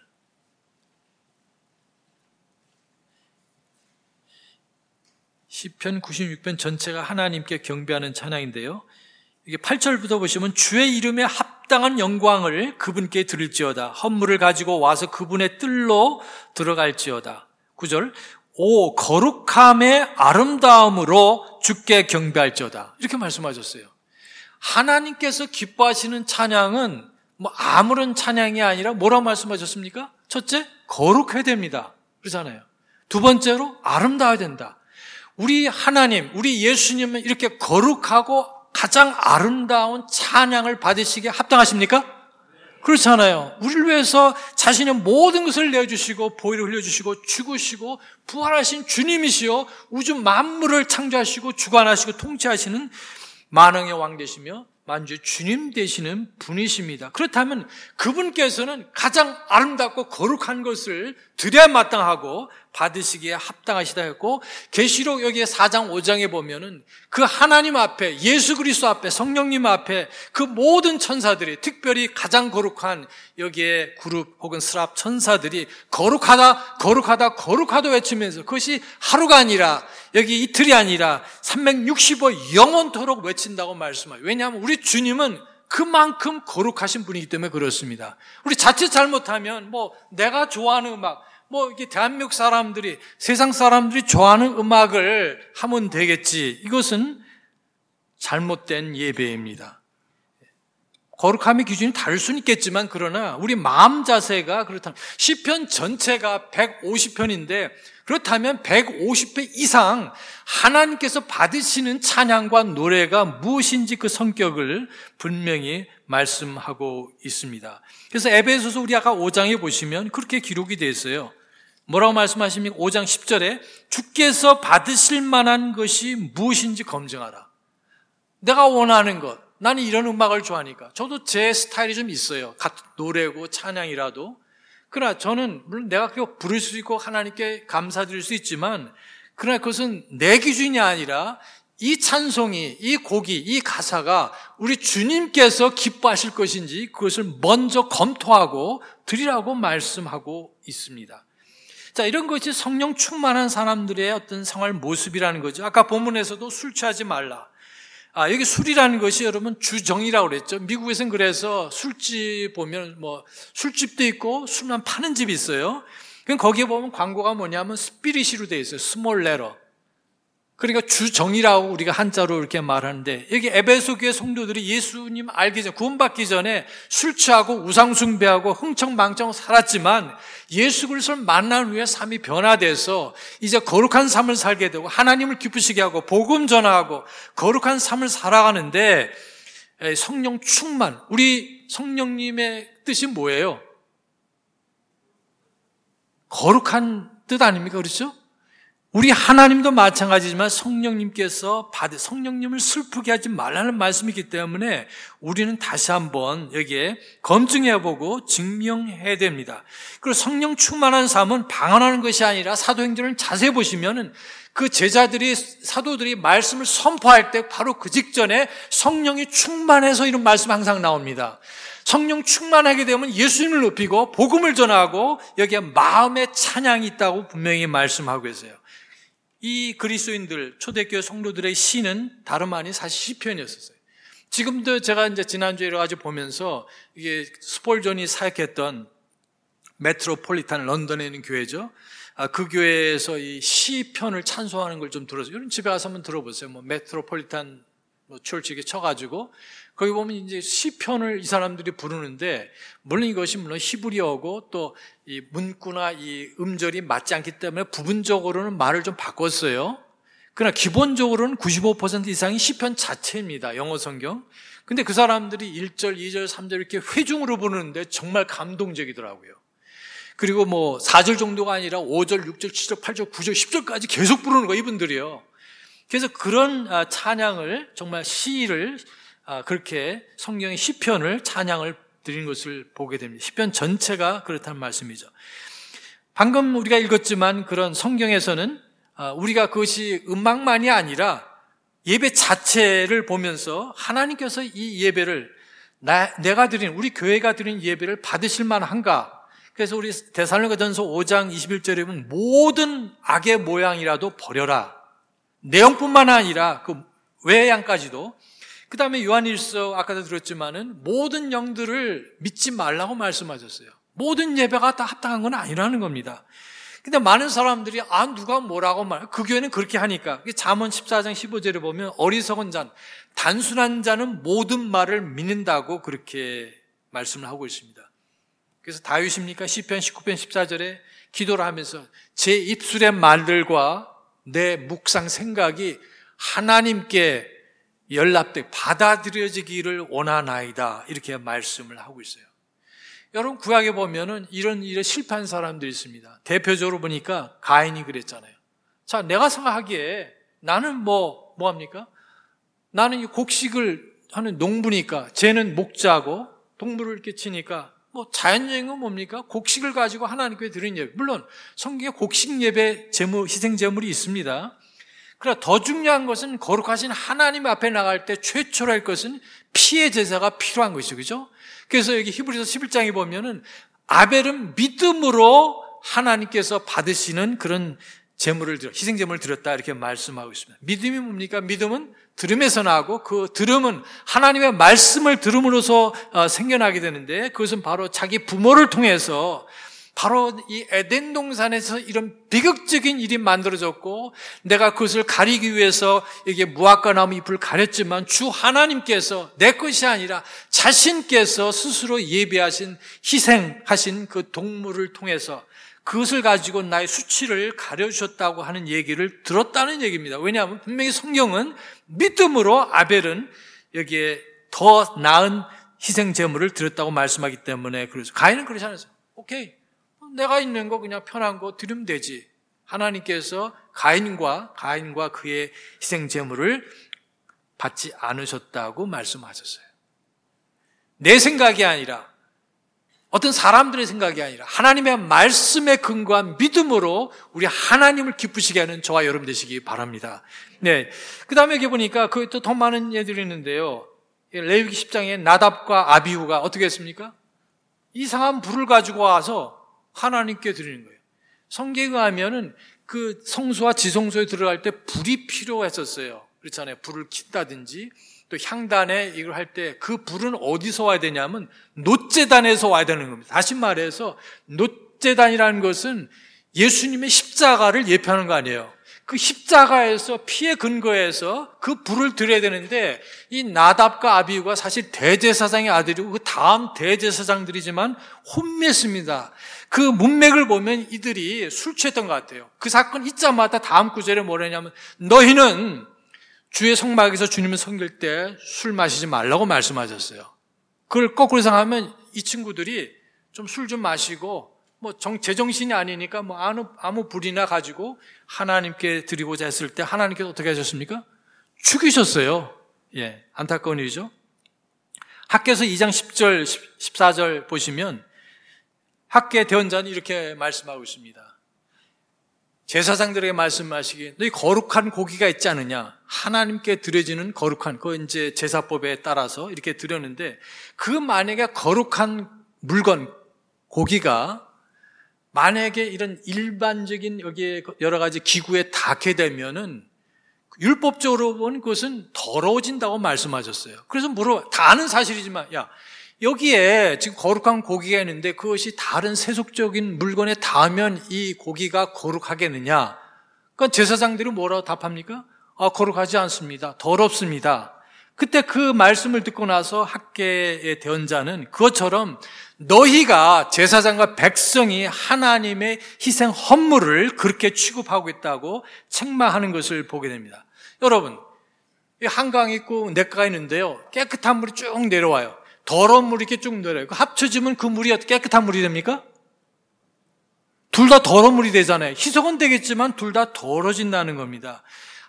시편 96편 전체가 하나님께 경배하는 찬양인데요. 이게 8절부터 보시면 주의 이름에 합당한 영광을 그분께 드릴지어다. 헌물을 가지고 와서 그분의 뜰로 들어갈지어다. 9절. 오 거룩함의 아름다움으로 주께 경배할지어다. 이렇게 말씀하셨어요. 하나님께서 기뻐하시는 찬양은 아무런 찬양이 아니라 뭐라고 말씀하셨습니까? 첫째, 거룩해야 됩니다. 그러잖아요. 두 번째로 아름다워야 된다. 우리 하나님, 우리 예수님은 이렇게 거룩하고 가장 아름다운 찬양을 받으시기에 합당하십니까? 그렇잖아요. 우리를 위해서 자신의 모든 것을 내주시고 보혈을 흘려주시고 죽으시고 부활하신 주님이시요 우주 만물을 창조하시고 주관하시고 통치하시는 만왕의 왕 되시며 만주의 주님 되시는 분이십니다. 그렇다면 그분께서는 가장 아름답고 거룩한 것을 드려야 마땅하고 받으시기에 합당하시다 했고, 계시록 여기에 4장 5장에 보면은 그 하나님 앞에, 예수 그리스도 앞에, 성령님 앞에 그 모든 천사들이, 특별히 가장 거룩한 여기에 그룹 혹은 스랍 천사들이 거룩하다 거룩하다 거룩하다 외치면서, 그것이 하루가 아니라 여기 이틀이 아니라 365 영원토록 외친다고 말씀해요. 왜냐하면 우리 주님은 그만큼 거룩하신 분이기 때문에 그렇습니다. 우리 자칫 잘못하면 내가 좋아하는 음악, 이게 대한민국 사람들이, 세상 사람들이 좋아하는 음악을 하면 되겠지. 이것은 잘못된 예배입니다. 거룩함의 기준이 다를 수는 있겠지만, 그러나 우리 마음 자세가 그렇다면, 시편 전체가 150편인데 그렇다면 150회 이상 하나님께서 받으시는 찬양과 노래가 무엇인지 그 성격을 분명히 말씀하고 있습니다. 그래서 에베소서 우리 아까 5장에 보시면 그렇게 기록이 되어 있어요. 뭐라고 말씀하십니까? 5장 10절에 주께서 받으실 만한 것이 무엇인지 검증하라. 내가 원하는 것, 나는 이런 음악을 좋아하니까. 저도 제 스타일이 좀 있어요. 같은 노래고 찬양이라도. 그러나 저는 물론 내가 그거 부를 수 있고 하나님께 감사드릴 수 있지만, 그러나 그것은 내 기준이 아니라 이 찬송이, 이 곡이, 이 가사가 우리 주님께서 기뻐하실 것인지 그것을 먼저 검토하고 드리라고 말씀하고 있습니다. 자, 이런 것이 성령 충만한 사람들의 어떤 생활 모습이라는 거죠. 아까 본문에서도 술 취하지 말라. 여기 술이라는 것이 여러분 주정이라고 그랬죠. 미국에서는 그래서 술집 보면 술집도 있고 술만 파는 집이 있어요. 그럼 거기에 보면 광고가 뭐냐면 스피릿으로 되어 있어요. 스몰 레터. 그러니까 주정이라고 우리가 한자로 이렇게 말하는데, 여기 에베소 교회 성도들이 예수님 알기 전, 구원받기 전에 술 취하고 우상숭배하고 흥청망청 살았지만 예수 그리스도를 만난 후에 삶이 변화돼서 이제 거룩한 삶을 살게 되고 하나님을 기쁘시게 하고 복음 전하고 거룩한 삶을 살아가는데, 성령 충만, 우리 성령님의 뜻이 뭐예요? 거룩한 뜻 아닙니까? 그렇죠? 우리 하나님도 마찬가지지만 성령님께서 성령님을 슬프게 하지 말라는 말씀이기 때문에 우리는 다시 한번 여기에 검증해보고 증명해야 됩니다. 그리고 성령 충만한 삶은 방언하는 것이 아니라 사도행전을 자세히 보시면은 그 제자들이, 사도들이 말씀을 선포할 때 바로 그 직전에 성령이 충만해서 이런 말씀 항상 나옵니다. 성령 충만하게 되면 예수님을 높이고 복음을 전하고 여기에 마음의 찬양이 있다고 분명히 말씀하고 계세요. 이 그리스도인들, 초대교회 성도들의 시는 다름 아닌 사실 시편이었어요. 지금도 제가 이제 지난주에 여러 가지 보면서 이게 스폴전이 사역했던 메트로폴리탄, 런던에 있는 교회죠. 그 교회에서 이 시편을 찬송하는 걸 좀 들었어요. 여러분 집에 가서 한번 들어보세요. 메트로폴리탄 철치 이렇게 쳐가지고 거기 보면 이제 시편을 이 사람들이 부르는데, 물론 이것이 히브리어고 또 이 문구나 이 음절이 맞지 않기 때문에 부분적으로는 말을 좀 바꿨어요. 그러나 기본적으로는 95% 이상이 시편 자체입니다. 영어 성경. 근데 그 사람들이 1절, 2절, 3절 이렇게 회중으로 부르는데 정말 감동적이더라고요. 그리고 4절 정도가 아니라 5절, 6절, 7절, 8절, 9절, 10절까지 계속 부르는 거예요, 이분들이요. 그래서 그런 찬양을 정말 시를 그렇게 성경의 시편을 찬양을 드린 것을 보게 됩니다. 시편 전체가 그렇다는 말씀이죠. 방금 우리가 읽었지만 그런 성경에서는 우리가 그것이 음악만이 아니라 예배 자체를 보면서 하나님께서 이 예배를 내가 드린, 우리 교회가 드린 예배를 받으실 만한가? 그래서 우리 데살로니가전서 5장 21절에 보면 모든 악의 모양이라도 버려라. 내용뿐만 아니라 그 외양까지도. 그 다음에 요한일서 아까도 들었지만은 모든 영들을 믿지 말라고 말씀하셨어요. 모든 예배가 다 합당한 건 아니라는 겁니다. 근데 많은 사람들이 누가 뭐라고 말해? 그 교회는 그렇게 하니까. 잠언 14장 15절에 보면 어리석은 자는, 단순한 자는 모든 말을 믿는다고 그렇게 말씀을 하고 있습니다. 그래서 다윗입니까? 시편 19편 14절에 기도를 하면서 제 입술의 말들과 내 묵상 생각이 하나님께 연락돼 받아들여지기를 원하나이다. 이렇게 말씀을 하고 있어요. 여러분 구약에 보면은 이런 일에 실패한 사람들이 있습니다. 대표적으로 보니까 가인이 그랬잖아요. 자, 내가 생각하기에 나는 뭐합니까? 나는 이 곡식을 하는 농부니까 쟤는 목자고 동물을 이렇게 치니까 자연적인 건 뭡니까? 곡식을 가지고 하나님께 드리는 예배. 물론 성경에 곡식 예배 제물, 희생 제물이 있습니다. 그러나 더 중요한 것은 거룩하신 하나님 앞에 나갈 때 최초로 할 것은 피의 제사가 필요한 것이죠. 그죠? 그래서 여기 히브리서 11장에 보면은 아벨은 믿음으로 하나님께서 받으시는 그런 희생 제물을 드렸다 이렇게 말씀하고 있습니다. 믿음이 뭡니까? 믿음은 들음에서 나고 그 들음은 하나님의 말씀을 들음으로써 생겨나게 되는데 그것은 바로 자기 부모를 통해서 바로 이 에덴 동산에서 이런 비극적인 일이 만들어졌고 내가 그것을 가리기 위해서 이게 무화과 나무 잎을 가렸지만 주 하나님께서 내 것이 아니라 자신께서 스스로 예비하신 희생하신 그 동물을 통해서 그것을 가지고 나의 수치를 가려주셨다고 하는 얘기를 들었다는 얘기입니다. 왜냐하면 분명히 성경은 믿음으로 아벨은 여기에 더 나은 희생 제물을 드렸다고 말씀하기 때문에 그래서 가인은 그렇지 않았어요. 오케이. 내가 있는 거 그냥 편한 거 드리면 되지. 하나님께서 가인과 그의 희생 제물을 받지 않으셨다고 말씀하셨어요. 내 생각이 아니라 어떤 사람들의 생각이 아니라 하나님의 말씀에 근거한 믿음으로 우리 하나님을 기쁘시게 하는 저와 여러분 되시기 바랍니다. 네. 그 다음에 여기 보니까 또 더 많은 예들이 있는데요. 레위기 10장에 나답과 아비후가 어떻게 했습니까? 이상한 불을 가지고 와서 하나님께 드리는 거예요. 성경에 의하면은 그 성소와 지성소에 들어갈 때 불이 필요했었어요. 그렇잖아요. 불을 킨다든지 또 향단에 이걸 할 때 그 불은 어디서 와야 되냐면 놋제단에서 와야 되는 겁니다. 다시 말해서 놋제단이라는 것은 예수님의 십자가를 예표하는 거 아니에요. 그 십자가에서 피에 근거해서 그 불을 드려야 되는데 이 나답과 아비후가 사실 대제사장의 아들이고 그 다음 대제사장들이지만 혼미했습니다. 그 문맥을 보면 이들이 술 취했던 것 같아요. 그 사건 있자마자 다음 구절에 뭐라냐면 너희는 주의 성막에서 주님을 섬길 때 술 마시지 말라고 말씀하셨어요. 그걸 거꾸로 생각하면 이 친구들이 좀 술 좀 마시고 제정신이 아니니까 아무 불이나 가지고 하나님께 드리고자 했을 때 하나님께서 어떻게 하셨습니까? 죽이셨어요. 예, 안타까운 일이죠. 학개서 2장 10절, 14절 보시면 학개 대언자는 이렇게 말씀하고 있습니다. 제사장들에게 말씀하시기에 너희 거룩한 고기가 있지 않느냐? 하나님께 드려지는 거룩한, 그거 이제 제사법에 따라서 이렇게 드렸는데 그 만약에 거룩한 물건, 고기가 만약에 이런 일반적인 여기에 여러 가지 기구에 닿게 되면은 율법적으로 보면 그것은 더러워진다고 말씀하셨어요. 그래서 다 아는 사실이지만, 여기에 지금 거룩한 고기가 있는데 그것이 다른 세속적인 물건에 닿으면 이 고기가 거룩하겠느냐? 그러니까 제사장들이 뭐라고 답합니까? 거룩하지 않습니다. 더럽습니다. 그때 그 말씀을 듣고 나서 학개의 대언자는 그것처럼 너희가 제사장과 백성이 하나님의 희생 헌물을 그렇게 취급하고 있다고 책망하는 것을 보게 됩니다. 여러분, 한강이 있고 냇가가 있는데요. 깨끗한 물이 쭉 내려와요. 더러운 물이 이렇게 쭉 내려요. 합쳐지면 그 물이 어떻게 깨끗한 물이 됩니까? 둘 다 더러운 물이 되잖아요. 희석은 되겠지만 둘 다 더러진다는 겁니다.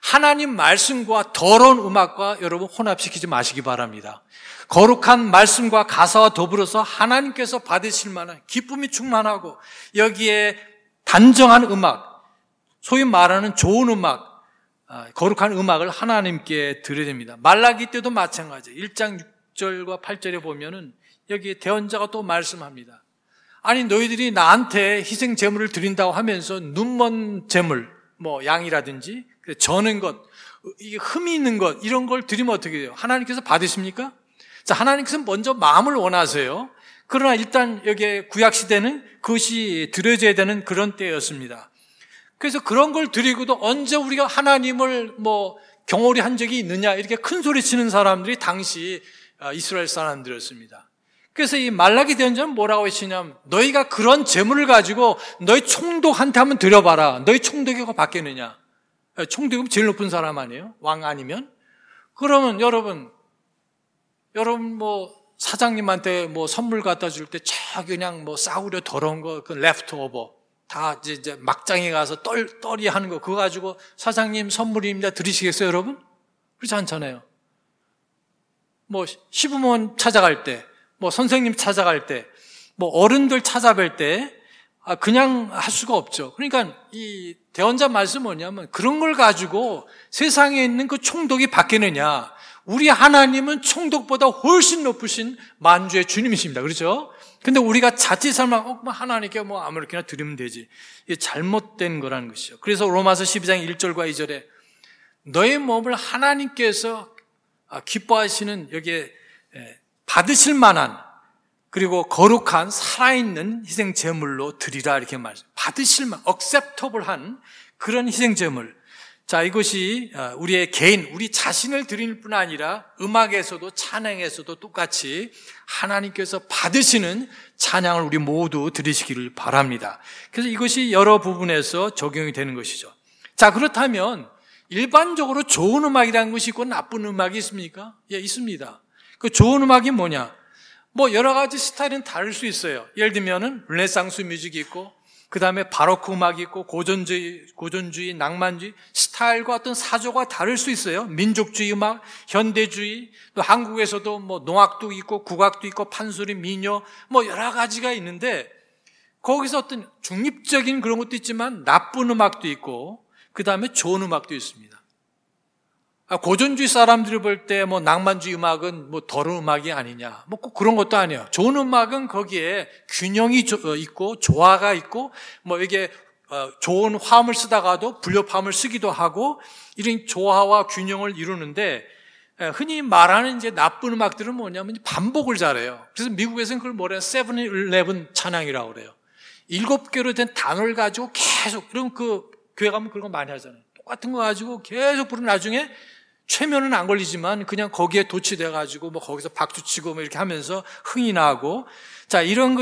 하나님 말씀과 더러운 음악과 여러분 혼합시키지 마시기 바랍니다. 거룩한 말씀과 가사와 더불어서 하나님께서 받으실 만한 기쁨이 충만하고 여기에 단정한 음악, 소위 말하는 좋은 음악, 거룩한 음악을 하나님께 드려야 됩니다. 말라기 때도 마찬가지예요. 1장 6절과 8절에 보면은 여기 대언자가 또 말씀합니다. 아니 너희들이 나한테 희생 제물을 드린다고 하면서 눈먼 제물, 뭐 양이라든지 저는 것, 이게 흠이 있는 것 이런 걸 드리면 어떻게 돼요? 하나님께서 받으십니까? 자, 하나님께서는 먼저 마음을 원하세요. 그러나 일단 여기 구약 시대는 그것이 드려져야 되는 그런 때였습니다. 그래서 그런 걸 드리고도 언제 우리가 하나님을 경홀히 한 적이 있느냐 이렇게 큰 소리 치는 사람들이 당시 이스라엘 사람들이었습니다. 그래서 이 말라기 대언자는 뭐라고 했냐면 너희가 그런 재물을 가지고 너희 총독한테 한번 드려봐라. 너희 총독이 그거 받겠느냐? 총독은 제일 높은 사람 아니에요? 왕 아니면? 그러면 여러분 사장님한테 선물 갖다 줄 때 그냥 싸구려 더러운 거, 그 레프트 오버 다 이제 막장에 가서 떨이 하는 거 그거 가지고 사장님 선물입니다 드리시겠어요, 여러분? 그렇지 않잖아요. 시부모님 찾아갈 때, 선생님 찾아갈 때, 어른들 찾아뵐 때, 그냥 할 수가 없죠. 그러니까 이 대언자 말씀은 뭐냐면 그런 걸 가지고 세상에 있는 그 총독이 받겠느냐. 우리 하나님은 총독보다 훨씬 높으신 만주의 주님이십니다. 그렇죠? 근데 우리가 자칫 살면 하나님께 아무렇게나 드리면 되지. 이게 잘못된 거라는 것이죠. 그래서 로마서 12장 1절과 2절에 너의 몸을 하나님께서 기뻐하시는 여기에 받으실 만한 그리고 거룩한 살아있는 희생 제물로 드리라 이렇게 말해요. 받으실 만한 acceptable한 그런 희생 제물. 자, 이것이 우리의 개인, 우리 자신을 드릴 뿐 아니라 음악에서도 찬양에서도 똑같이 하나님께서 받으시는 찬양을 우리 모두 드리시기를 바랍니다. 그래서 이것이 여러 부분에서 적용이 되는 것이죠. 자, 그렇다면 일반적으로 좋은 음악이라는 것이 있고 나쁜 음악이 있습니까? 예, 있습니다. 그 좋은 음악이 뭐냐? 여러 가지 스타일은 다를 수 있어요. 예를 들면은 르네상스 뮤직이 있고 그 다음에 바로크 음악이 있고 고전주의, 낭만주의 스타일과 어떤 사조가 다를 수 있어요. 민족주의 음악, 현대주의, 또 한국에서도 농악도 있고 국악도 있고 판소리, 민요 여러 가지가 있는데 거기서 어떤 중립적인 그런 것도 있지만 나쁜 음악도 있고 그 다음에 좋은 음악도 있습니다. 고전주의 사람들이 볼 때 낭만주의 음악은 더러운 음악이 아니냐 꼭 그런 것도 아니에요. 좋은 음악은 거기에 균형이 있고 조화가 있고 이게 좋은 화음을 쓰다가도 불협화음을 쓰기도 하고 이런 조화와 균형을 이루는데 흔히 말하는 이제 나쁜 음악들은 뭐냐면 반복을 잘해요. 그래서 미국에서는 그걸 뭐래요? 7-11 찬양이라고 그래요. 7개로 된 단어를 가지고 계속 그럼 그 교회 가면 그런 거 많이 하잖아요. 똑같은 거 가지고 계속 부르면 나중에 최면은 안 걸리지만 그냥 거기에 도취돼가지고 거기서 박수치고 이렇게 하면서 흥이 나고 자 이런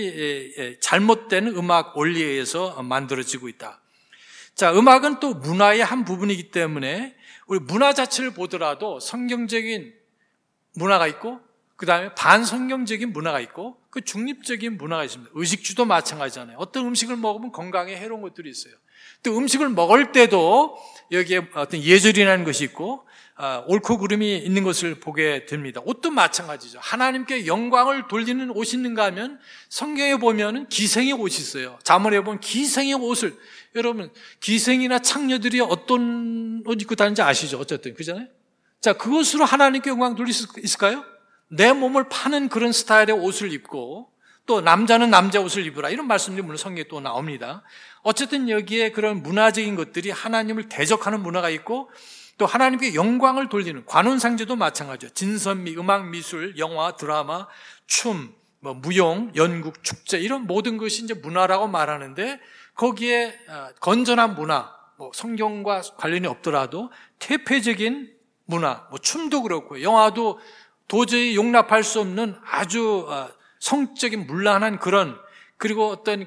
것이 잘못된 음악 원리에 의해서 만들어지고 있다. 자 음악은 또 문화의 한 부분이기 때문에 우리 문화 자체를 보더라도 성경적인 문화가 있고 그 다음에 반성경적인 문화가 있고 그 중립적인 문화가 있습니다. 의식주도 마찬가지잖아요. 어떤 음식을 먹으면 건강에 해로운 것들이 있어요. 또 음식을 먹을 때도 여기에 어떤 예절이라는 것이 있고 옳고 그름이 있는 것을 보게 됩니다. 옷도 마찬가지죠. 하나님께 영광을 돌리는 옷이 있는가 하면 성경에 보면은 기생의 옷이 있어요. 자문에 보면 기생의 옷을 여러분 기생이나 창녀들이 어떤 옷 입고 다니는지 아시죠? 어쨌든 그잖아요. 자 그것으로 하나님께 영광 돌릴 수 있을까요? 내 몸을 파는 그런 스타일의 옷을 입고 또 남자는 남자 옷을 입으라 이런 말씀들이 물론 성경에 또 나옵니다. 어쨌든 여기에 그런 문화적인 것들이 하나님을 대적하는 문화가 있고 또 하나님께 영광을 돌리는 관훈상제도 마찬가지죠. 진선미, 음악, 미술, 영화, 드라마, 춤, 무용, 연극, 축제 이런 모든 것이 이제 문화라고 말하는데 거기에 건전한 문화, 성경과 관련이 없더라도 퇴폐적인 문화, 춤도 그렇고 영화도 도저히 용납할 수 없는 아주 성적인 문란한 그런 그리고 어떤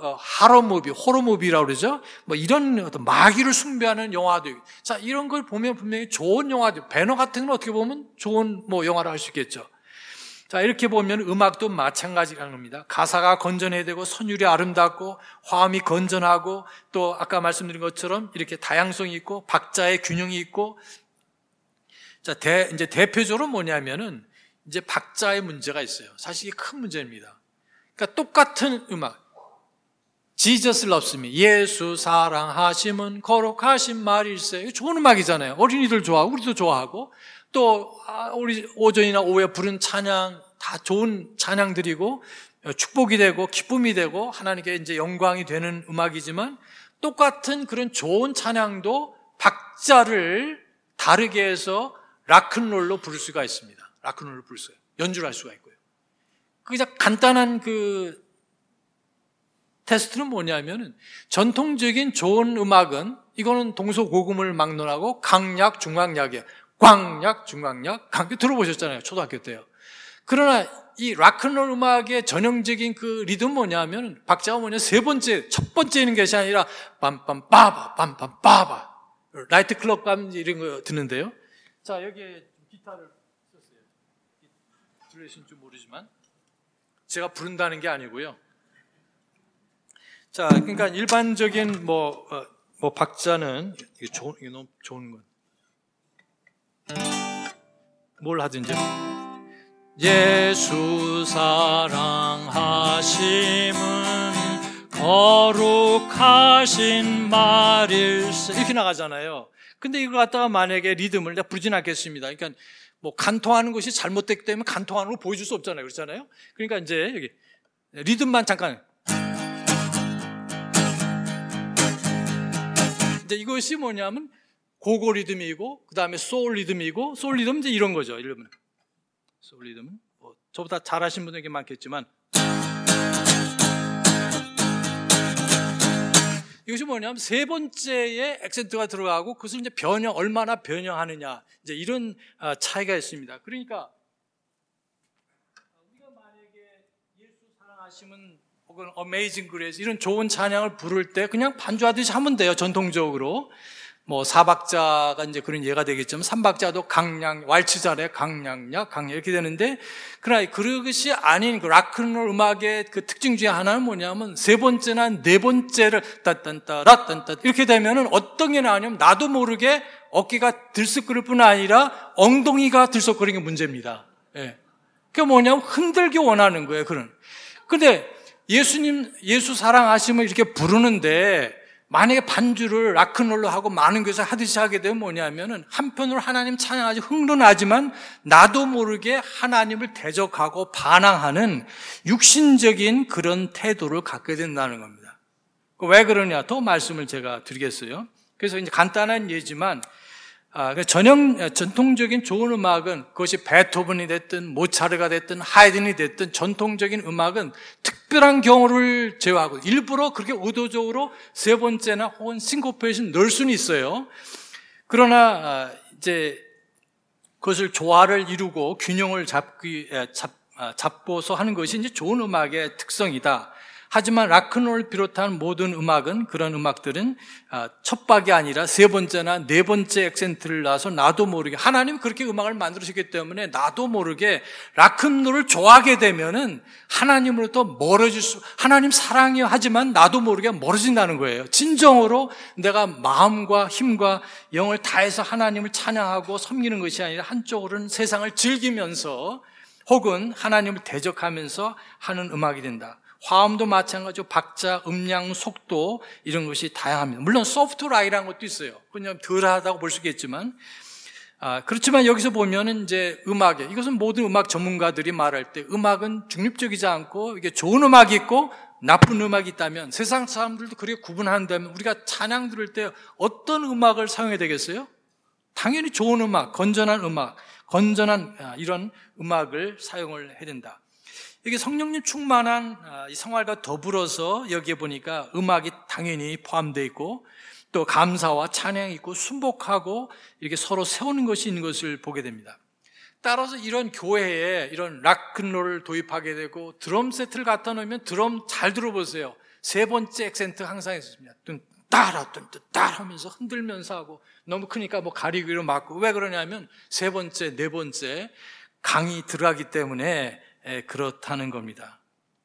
하러무비, 호러무비라고 그러죠. 이런 어떤 마귀를 숭배하는 영화도 자 이런 걸 보면 분명히 좋은 영화들, 배너 같은 건 어떻게 보면 좋은 영화를 할 수 있겠죠. 자, 이렇게 보면 음악도 마찬가지라는 겁니다. 가사가 건전해야 되고 선율이 아름답고 화음이 건전하고 또 아까 말씀드린 것처럼 이렇게 다양성이 있고 박자의 균형이 있고. 자, 이제 대표적으로 뭐냐면은 이제 박자의 문제가 있어요. 사실 이게 큰 문제입니다. 그러니까 똑같은 음악. Jesus loves me. 예수 사랑하심은 거룩하신 말일세. 이거 좋은 음악이잖아요. 어린이들 좋아하고 우리도 좋아하고 또 우리 오전이나 오후에 부른 찬양 다 좋은 찬양들이고 축복이 되고 기쁨이 되고 하나님께 이제 영광이 되는 음악이지만 똑같은 그런 좋은 찬양도 박자를 다르게 해서 락큰롤로 부를 수가 있습니다. 락큰롤로 부를 수가 있어요. 연주를 할 수가 있고요. 그냥 간단한 그 테스트는 뭐냐면은 전통적인 좋은 음악은 이거는 동서고금을 막론하고 강약, 중강약이에요. 광약, 중강약, 강약 들어보셨잖아요. 초등학교 때요. 그러나 이 락큰롤 음악의 전형적인 그 리듬은 뭐냐면 박자가 뭐냐 첫 번째 있는 것이 아니라 빰빰빠바, 빰빰빠바, 라이트 클럽 감 이런 거 듣는데요. 자, 여기에 기타를 썼어요. 들으실지 모르지만 제가 부른다는 게 아니고요. 자, 그러니까 일반적인 박자는 이게 너무 좋은 건 뭘 하든지 예수 사랑하심은 거룩하신 말일세 이렇게 나가잖아요. 근데 이걸 갖다가 만약에 리듬을 내가 부르진 않겠습니다. 그러니까 간통하는 것이 잘못됐기 때문에 간통하는 걸 보여줄 수 없잖아요. 그렇잖아요. 그러니까 이제 여기 리듬만 잠깐. 이제 이것이 뭐냐면 고고 리듬이고 그 다음에 소울 리듬이고 소울 리듬은 이제 이런 거죠. 이러면 소울 리듬은 저보다 잘하신 분들이 많겠지만 이것이 뭐냐면 세 번째에 액센트가 들어가고 그것을 이제 얼마나 변형하느냐 이제 이런 차이가 있습니다. 그러니까 우리가 만약에 예수 사랑하시면 혹은 Amazing Grace 이런 좋은 찬양을 부를 때 그냥 반주하듯이 하면 돼요. 전통적으로. 4박자가 이제 그런 예가 되겠지만 3박자도 강량, 왈츠자래, 강량약, 강량 이렇게 되는데 그러나 그것이 아닌 그 락큰롤 음악의 그 특징 중에 하나는 뭐냐면 세 번째나 네 번째를 딴딴따라딴따 이렇게 되면은 어떤 게 나오냐면 나도 모르게 어깨가 들썩거릴 뿐 아니라 엉덩이가 들썩거리는 게 문제입니다. 예. 그게 뭐냐면 흔들기 원하는 거예요, 근데 예수 사랑하시면 이렇게 부르는데 만약에 반주를 락큰롤로 하고 많은 교사 하듯이 하게 되면 뭐냐면은 한편으로 하나님 찬양하지 흥분하지만 나도 모르게 하나님을 대적하고 반항하는 육신적인 그런 태도를 갖게 된다는 겁니다. 왜 그러냐? 더 말씀을 제가 드리겠어요. 그래서 이제 간단한 예지만 전통적인 좋은 음악은 그것이 베토벤이 됐든 모차르가 됐든 하이든이 됐든 전통적인 음악은 특별한 경우를 제외하고 일부러 그렇게 의도적으로 세 번째나 혹은 싱코페이션 넣을 수는 있어요. 그러나 이제 그것을 조화를 이루고 균형을 잡고서 하는 것이 이제 좋은 음악의 특성이다. 하지만 락큰롤을 비롯한 모든 음악은 그런 음악들은 첫 박이 아니라 세 번째나 네 번째 액센트를 놔서 나도 모르게 하나님 그렇게 음악을 만들으셨기 때문에 나도 모르게 락큰롤을 좋아하게 되면은 하나님으로부터 하나님 사랑이요 하지만 나도 모르게 멀어진다는 거예요. 진정으로 내가 마음과 힘과 영을 다해서 하나님을 찬양하고 섬기는 것이 아니라 한쪽으로는 세상을 즐기면서 혹은 하나님을 대적하면서 하는 음악이 된다. 화음도 마찬가지고 박자, 음량, 속도 이런 것이 다양합니다. 물론 소프트 락이라는 것도 있어요. 그냥 덜하다고 볼 수 있겠지만 그렇지만 여기서 보면은 이제 이것은 모든 음악 전문가들이 말할 때 음악은 중립적이지 않고 이게 좋은 음악이 있고 나쁜 음악이 있다면 세상 사람들도 그렇게 구분한다면 우리가 찬양 들을 때 어떤 음악을 사용해야 되겠어요? 당연히 좋은 음악, 건전한 이런 음악을 사용을 해야 된다. 이게 성령님 충만한 이 생활과 더불어서 여기에 보니까 음악이 당연히 포함되어 있고 또 감사와 찬양이 있고 순복하고 이렇게 서로 세우는 것이 있는 것을 보게 됩니다. 따라서 이런 교회에 이런 락큰롤을 도입하게 되고 드럼 세트를 갖다 놓으면 드럼 잘 들어보세요. 세 번째 액센트 항상 있습니다. 따라 하면서 흔들면서 하고 너무 크니까 가리기로 막고 왜 그러냐면 세 번째, 네 번째 강이 들어가기 때문에 그렇다는 겁니다.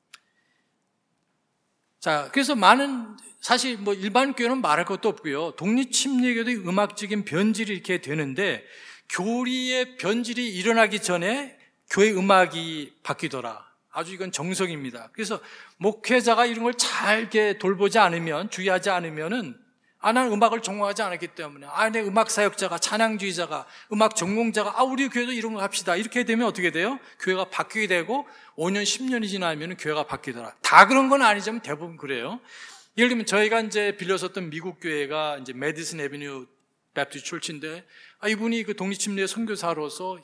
자, 그래서 사실 일반 교회는 말할 것도 없고요. 독립침례교도 음악적인 변질이 이렇게 되는데, 교리의 변질이 일어나기 전에 교회 음악이 바뀌더라. 아주 이건 정석입니다. 그래서 목회자가 이런 걸 잘 이렇게 돌보지 않으면, 주의하지 않으면은, 나는 음악을 전공하지 않았기 때문에, 내 음악 사역자가, 찬양주의자가, 음악 전공자가, 우리 교회도 이런 거 합시다. 이렇게 되면 어떻게 돼요? 교회가 바뀌게 되고, 5년, 10년이 지나면 교회가 바뀌더라. 다 그런 건 아니지만 대부분 그래요. 예를 들면 저희가 이제 빌렸었던 미국 교회가 이제 메디슨 애비뉴 배프티스트 철치인데, 이분이 그 독립침례 선교사로서,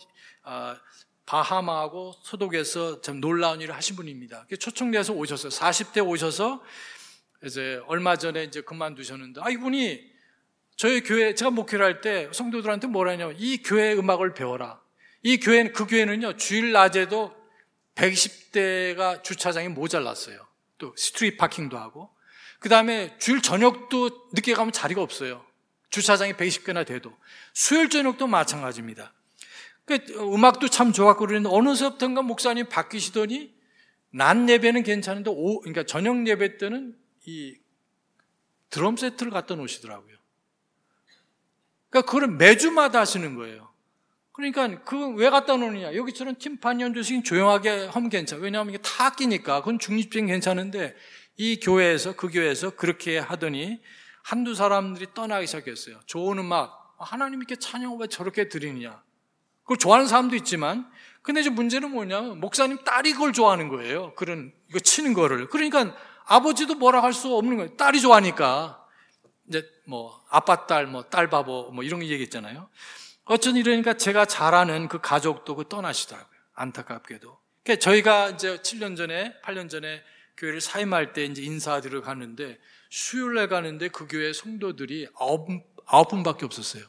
바하마하고 소독에서 참 놀라운 일을 하신 분입니다. 초청돼서 오셨어요. 40대 오셔서 이제 얼마 전에 이제 그만두셨는데, 이분이 저희 교회, 제가 목회를 할 때 성도들한테 뭐라 하냐면, 이 교회 음악을 배워라. 그 교회는요, 주일 낮에도 120대가 주차장이 모자랐어요. 또 스트리트 파킹도 하고. 그 다음에 주일 저녁도 늦게 가면 자리가 없어요. 주차장이 120개나 돼도. 수요일 저녁도 마찬가지입니다. 음악도 참 좋았고 그러는데 어느새부턴가 목사님 바뀌시더니 낮 예배는 괜찮은데 그러니까 저녁 예배 때는 이 드럼 세트를 갖다 놓으시더라고요. 그러니까 그걸 매주마다 하시는 거예요. 그러니까 왜 갖다 놓느냐? 여기처럼 팀판 연주식 조용하게 하면 괜찮아. 왜냐하면 이게 타악기니까 그건 중립적인 괜찮은데 그 교회에서 그렇게 하더니 한두 사람들이 떠나기 시작했어요. 좋은 음악, 하나님 이렇게 찬양을 왜 저렇게 드리느냐? 그걸 좋아하는 사람도 있지만, 근데 이제 문제는 뭐냐면, 목사님 딸이 그걸 좋아하는 거예요. 이거 치는 거를. 그러니까 아버지도 뭐라 할 수 없는 거예요. 딸이 좋아하니까. 이제 아빠 딸, 딸 바보, 이런 거 얘기했잖아요. 어쩐 이러니까 제가 잘 아는 그 가족도 떠나시더라고요. 안타깝게도. 그러니까 저희가 이제 8년 전에 교회를 사임할 때 이제 인사드리러 가는데, 수요일에 가는데 그 교회 성도들이 9분밖에 없었어요.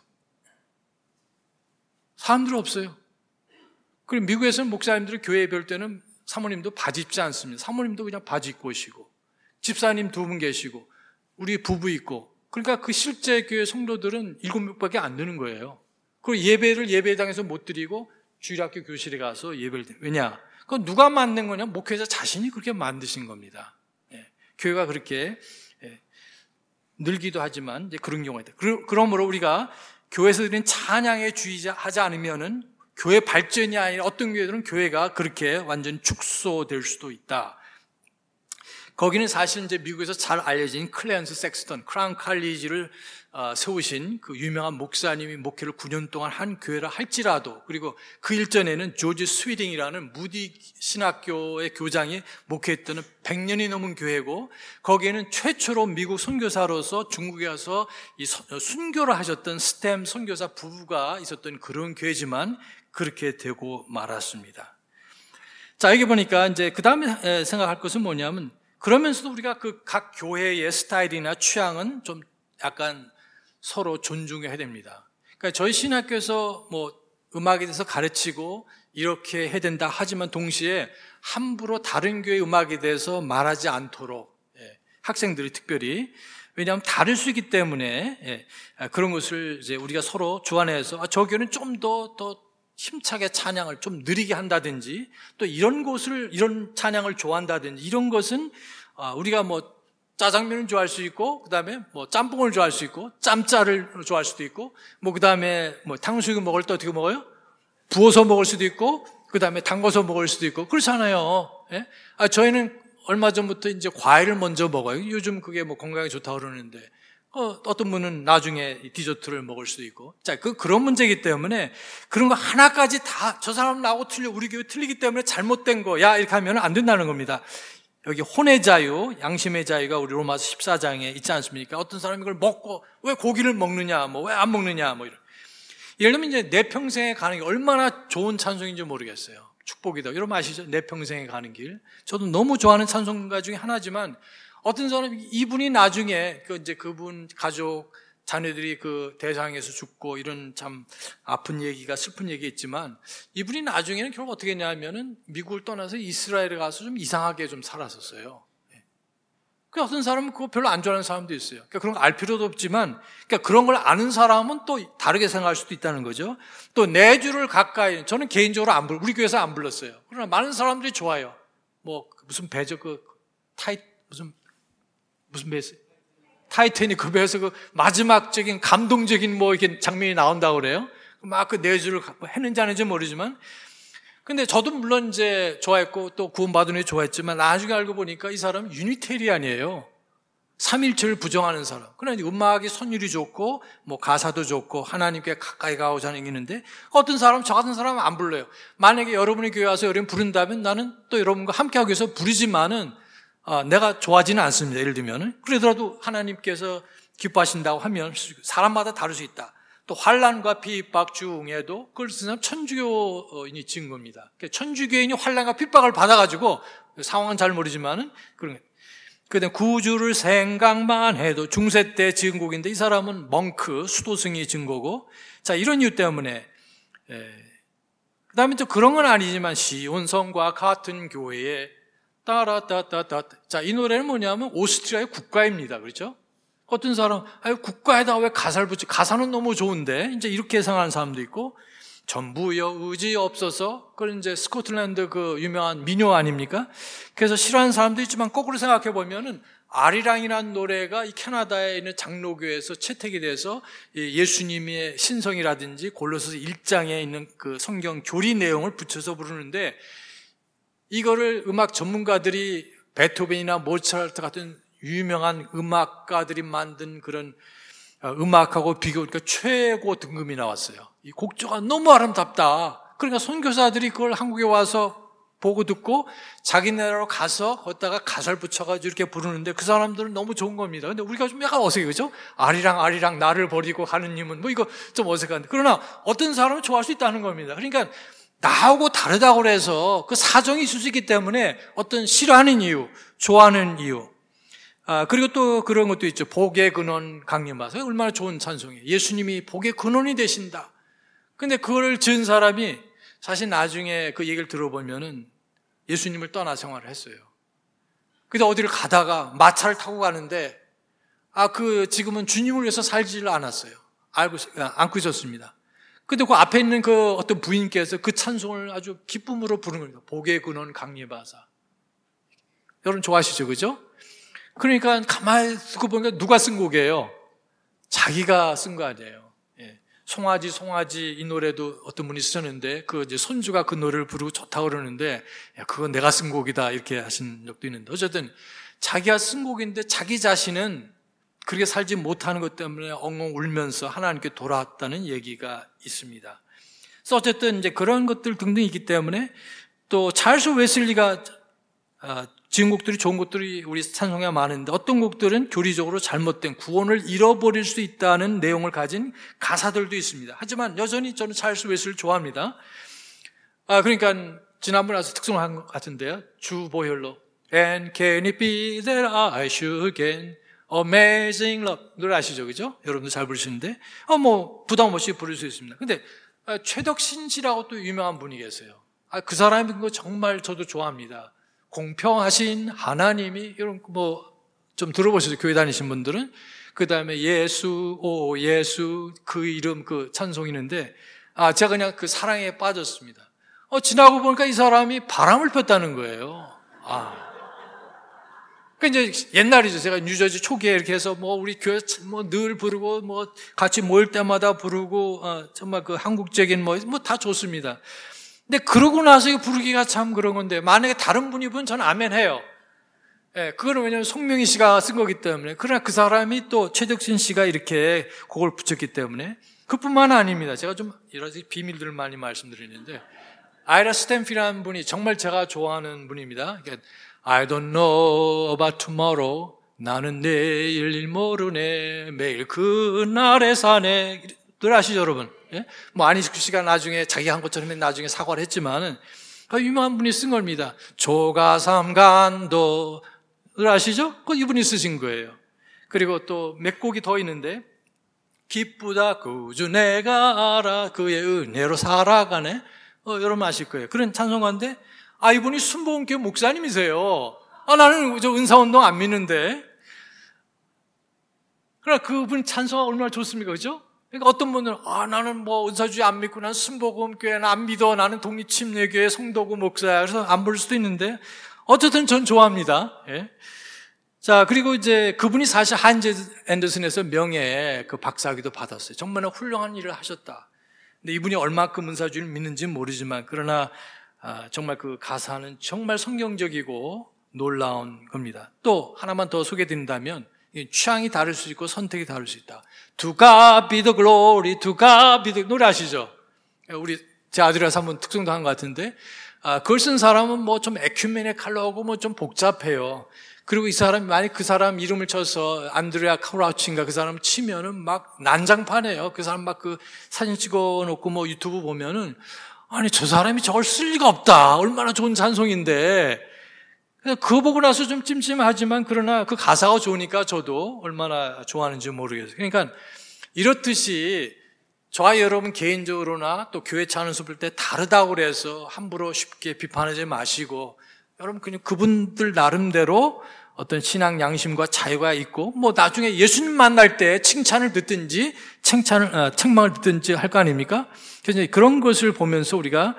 사람들 없어요. 그리고 미국에서는 목사님들이 교회에 뵐 때는 사모님도 바지 입지 않습니다. 사모님도 그냥 바지 입고 오시고, 집사님 2분 계시고, 우리 부부 있고, 그러니까 그 실제 교회 성도들은 7명밖에 안 되는 거예요. 그리고 예배를 예배당에서 못 드리고 주일학교 교실에 가서 예배를 드려요. 왜냐? 그건 누가 만든 거냐? 목회자 자신이 그렇게 만드신 겁니다. 교회가 그렇게 늘기도 하지만 이제 그런 경우가 있다. 그러므로 우리가 교회에서 드리는 찬양에 주의하지 않으면은 교회 발전이 아니라 어떤 교회들은 교회가 그렇게 완전 축소될 수도 있다. 거기는 사실 이제 미국에서 잘 알려진 클랜스 섹스턴, 크라운 칼리지를 세우신 그 유명한 목사님이 목회를 9년 동안 한 교회라 할지라도, 그리고 그 일전에는 조지 스위딩이라는 무디 신학교의 교장이 목회했던 100년이 넘은 교회고, 거기에는 최초로 미국 선교사로서 중국에 와서 이 순교를 하셨던 스템 선교사 부부가 있었던 그런 교회지만 그렇게 되고 말았습니다. 자, 여기 보니까 이제 그 다음에 생각할 것은 뭐냐면, 그러면서도 우리가 그 각 교회의 스타일이나 취향은 좀 약간 서로 존중해야 됩니다. 그러니까 저희 신학교에서 음악에 대해서 가르치고 이렇게 해야 된다 하지만 동시에 함부로 다른 교회 음악에 대해서 말하지 않도록, 학생들이 특별히, 왜냐하면 다를 수 있기 때문에 그런 것을 이제 우리가 서로 주안해서 저 교회는 좀 더 힘차게 찬양을 좀 느리게 한다든지, 또 이런 찬양을 좋아한다든지, 이런 것은 우리가 짜장면을 좋아할 수 있고, 그 다음에 짬뽕을 좋아할 수 있고, 짬짜를 좋아할 수도 있고, 그 다음에 탕수육을 먹을 때 어떻게 먹어요? 부어서 먹을 수도 있고, 그 다음에 담궈서 먹을 수도 있고, 그렇잖아요. 예? 저희는 얼마 전부터 이제 과일을 먼저 먹어요. 요즘 그게 건강에 좋다고 그러는데, 어떤 분은 나중에 디저트를 먹을 수도 있고. 자, 그런 문제이기 때문에 그런 거 하나까지 다 저 사람 나하고 우리 교회 틀리기 때문에 잘못된 거야, 이렇게 하면 안 된다는 겁니다. 여기 혼의 자유, 양심의 자유가 우리 로마서 14장에 있지 않습니까? 어떤 사람이 이걸 먹고 왜 고기를 먹느냐, 왜 안 먹느냐, 이런. 예를 들면 이제 내 평생에 가는 게 얼마나 좋은 찬송인지 모르겠어요. 축복이다. 여러분 아시죠? 내 평생에 가는 길. 저도 너무 좋아하는 찬송가 중에 하나지만, 어떤 사람이 이분이 나중에 그분 가족 자녀들이 그 대상에서 죽고 이런 참 아픈 얘기가, 슬픈 얘기 있지만, 이분이 나중에는 결국 어떻게 했냐면은 미국을 떠나서 이스라엘에 가서 좀 이상하게 좀 살았었어요. 그 어떤 사람은 그거 별로 안 좋아하는 사람도 있어요. 그러니까 그런 거 알 필요도 없지만, 그러니까 그런 걸 아는 사람은 또 다르게 생각할 수도 있다는 거죠. 또 내 주를 가까이, 저는 개인적으로 우리 교회에서 안 불렀어요. 그러나 많은 사람들이 좋아요. 뭐 무슨 배죠, 무슨 배였어요? 타이타닉 그 배에서 그 마지막적인 감동적인 뭐 이렇게 장면이 나온다고 그래요. 막 그 내 주를 했는지 안 했는지 모르지만, 근데 저도 물론 이제 좋아했고 또 구원받은 후에 좋아했지만 나중에 알고 보니까 이 사람은 유니테리안이에요. 삼일체를 부정하는 사람. 그러나 음악이 선율이 좋고 뭐 가사도 좋고 하나님께 가까이 가고자 하는 게 있는데 어떤 사람, 저 같은 사람은 안 불러요. 만약에 여러분이 교회 와서 여러분 부른다면 나는 또 여러분과 함께하기 위해서 부르지만은 내가 좋아하지는 않습니다. 예를 들면은. 그러더라도 하나님께서 기뻐하신다고 하면 사람마다 다를 수 있다. 또 환난과 핍박 중에도 그걸 쓴 사람 천주교인이 지은 겁니다. 천주교인이 환난과 핍박을 받아가지고 상황은 잘 모르지만은 그런 거예요. 그다음 구주를 생각만 해도 중세 때 지은 곡인데 이 사람은 멍크 수도승이 지은 거고, 자 이런 이유 때문에 그다음에 또 그런 건 아니지만 시온성과 같은 교회에 따라따따따, 자 이 노래는 뭐냐면 오스트리아의 국가입니다. 그렇죠? 어떤 사람, 국가에다가 왜 가사를 붙지? 가사는 너무 좋은데, 이제 이렇게 생각하는 사람도 있고, 전부여 의지 없어서, 그건 이제 스코틀랜드 그 유명한 민요 아닙니까? 그래서 싫어하는 사람도 있지만, 거꾸로 생각해 보면은, 아리랑이라는 노래가 이 캐나다에 있는 장로교에서 채택이 돼서 예수님의 신성이라든지 골로새서 1장에 있는 그 성경 교리 내용을 붙여서 부르는데, 이거를 음악 전문가들이 베토벤이나 모차르트 같은 유명한 음악가들이 만든 그런 음악하고 비교하니까 최고 등급이 나왔어요. 이 곡조가 너무 아름답다. 그러니까 선교사들이 그걸 한국에 와서 보고 듣고 자기 나라로 가서 거기다가 가사를 붙여가지고 이렇게 부르는데 그 사람들은 너무 좋은 겁니다. 근데 우리가 좀 약간 어색해, 그죠? 아리랑 나를 버리고 가느님은 뭐 이거 좀 어색한데. 그러나 어떤 사람은 좋아할 수 있다는 겁니다. 그러니까 나하고 다르다고 해서 그 사정이 있을 수 있기 때문에 어떤 싫어하는 이유, 좋아하는 이유, 그리고 또 그런 것도 있죠. 복의 근원 강림하사. 얼마나 좋은 찬송이에요. 예수님이 복의 근원이 되신다. 근데 그걸 지은 사람이 사실 나중에 그 얘기를 들어보면은 예수님을 떠나 생활을 했어요. 그래서 어디를 가다가 마차를 타고 가는데 지금은 주님을 위해서 살지를 않았어요. 안고 있었습니다. 근데 그 앞에 있는 그 어떤 부인께서 그 찬송을 아주 기쁨으로 부르는 겁니다. 복의 근원 강림하사. 여러분 좋아하시죠? 그죠? 그러니까 가만히 듣고 보니까 누가 쓴 곡이에요? 자기가 쓴 거 아니에요. 예. 송아지 이 노래도 어떤 분이 쓰셨는데 그 이제 손주가 그 노래를 부르고 좋다고 그러는데 야, 그건 내가 쓴 곡이다 이렇게 하신 적도 있는데 어쨌든 자기가 쓴 곡인데 자기 자신은 그렇게 살지 못하는 것 때문에 엉엉 울면서 하나님께 돌아왔다는 얘기가 있습니다. 그래서 어쨌든 이제 그런 것들 등등이 있기 때문에 또 찰스 웨슬리가 지은 곡들이 좋은 곡들이 우리 찬송에 많은데 어떤 곡들은 교리적으로 잘못된 구원을 잃어버릴 수 있다는 내용을 가진 가사들도 있습니다. 하지만 여전히 저는 찰스 웨슬리를 좋아합니다. 그러니까 지난번에 와서 특송한 것 같은데요. 주 보혈로 And can it be that I should gain Amazing Love 노래 아시죠? 그죠? 여러분도 잘 부르시는데 뭐 부담 없이 부를 수 있습니다. 근데 최덕신 씨라고 또 유명한 분이 계세요. 그 사람이 그거 정말 저도 좋아합니다. 공평하신 하나님이 이런 뭐 좀 들어보시죠. 교회 다니신 분들은. 그 다음에 예수 오 예수 그 이름 그 찬송이 있는데 제가 그냥 그 사랑에 빠졌습니다. 지나고 보니까 이 사람이 바람을 폈다는 거예요. 그 이제 옛날이죠. 제가 뉴저지 초기에 이렇게 해서 뭐 우리 교회 뭐 늘 부르고 뭐 같이 모일 때마다 부르고 정말 그 한국적인 뭐 다 좋습니다. 근데 그러고 나서 이거 부르기가 참 그런 건데 만약에 다른 분이 부르면 저는 아멘 해요. 예, 그거는 왜냐하면 송명희 씨가 쓴 거기 때문에. 그러나 그 사람이 또 최덕신 씨가 이렇게 곡을 붙였기 때문에 그뿐만 아닙니다. 제가 좀 여러 가지 비밀들을 많이 말씀드리는데 아이라 스탠필이라는 분이 정말 제가 좋아하는 분입니다. 그러니까 I don't know about tomorrow. 나는 내일 일 모르네. 매일 그날에 사네. 늘 아시죠, 여러분? 예? 뭐 안희숙 씨가 나중에 자기가 한 것처럼 나중에 사과를 했지만은 유명한 분이 쓴 겁니다. 조가삼간도 늘 아시죠? 그거 이분이 쓰신 거예요. 그리고 또 몇 곡이 더 있는데 기쁘다 구주 내가 알아 그의 은혜로 살아가네. 여러분 아실 거예요. 그런 찬송가인데 이분이 순복음교회 목사님이세요. 나는 저 은사운동 안 믿는데. 그러나 그분 찬송가 얼마나 좋습니까? 그죠? 그러니까 어떤 분들은, 나는 뭐 은사주의 안 믿고, 난 순복음교회는 안 믿어. 나는 독립침례교회 성도구 목사야. 그래서 안 볼 수도 있는데, 어쨌든 전 좋아합니다. 예. 자, 그리고 이제 그분이 사실 한제 앤더슨에서 명예 그 박사학위도 받았어요. 정말 훌륭한 일을 하셨다. 근데 이분이 얼마큼 은사주의를 믿는지는 모르지만, 그러나 정말 그 가사는 정말 성경적이고 놀라운 겁니다. 또 하나만 더 소개드린다면, 취향이 다를 수 있고 선택이 다를 수 있다. To God be the glory, to God be the 노래 아시죠? 제 아들이라서 한번 특성도 한 것 같은데, 그걸 쓴 사람은 뭐 좀 에큐메니칼하고 뭐 좀 복잡해요. 그리고 이 사람이 만약 그 사람 이름을 쳐서 안드레아 크라우치인가 그 사람 치면은 막 난장판이에요. 그 사람 막 그 사진 찍어 놓고 뭐 유튜브 보면은 아니 저 사람이 저걸 쓸 리가 없다. 얼마나 좋은 찬송인데. 그거 보고 나서 좀 찜찜하지만 그러나 그 가사가 좋으니까 저도 얼마나 좋아하는지 모르겠어요. 그러니까 이렇듯이 저와 여러분 개인적으로나 또 교회 찬양을 부를 때 다르다고 그래서 함부로 쉽게 비판하지 마시고 여러분 그냥 그분들 나름대로 어떤 신앙 양심과 자유가 있고 뭐 나중에 예수님 만날 때 칭찬을 듣든지 책망을 듣든지 할 거 아닙니까? 그래서 그런 것을 보면서 우리가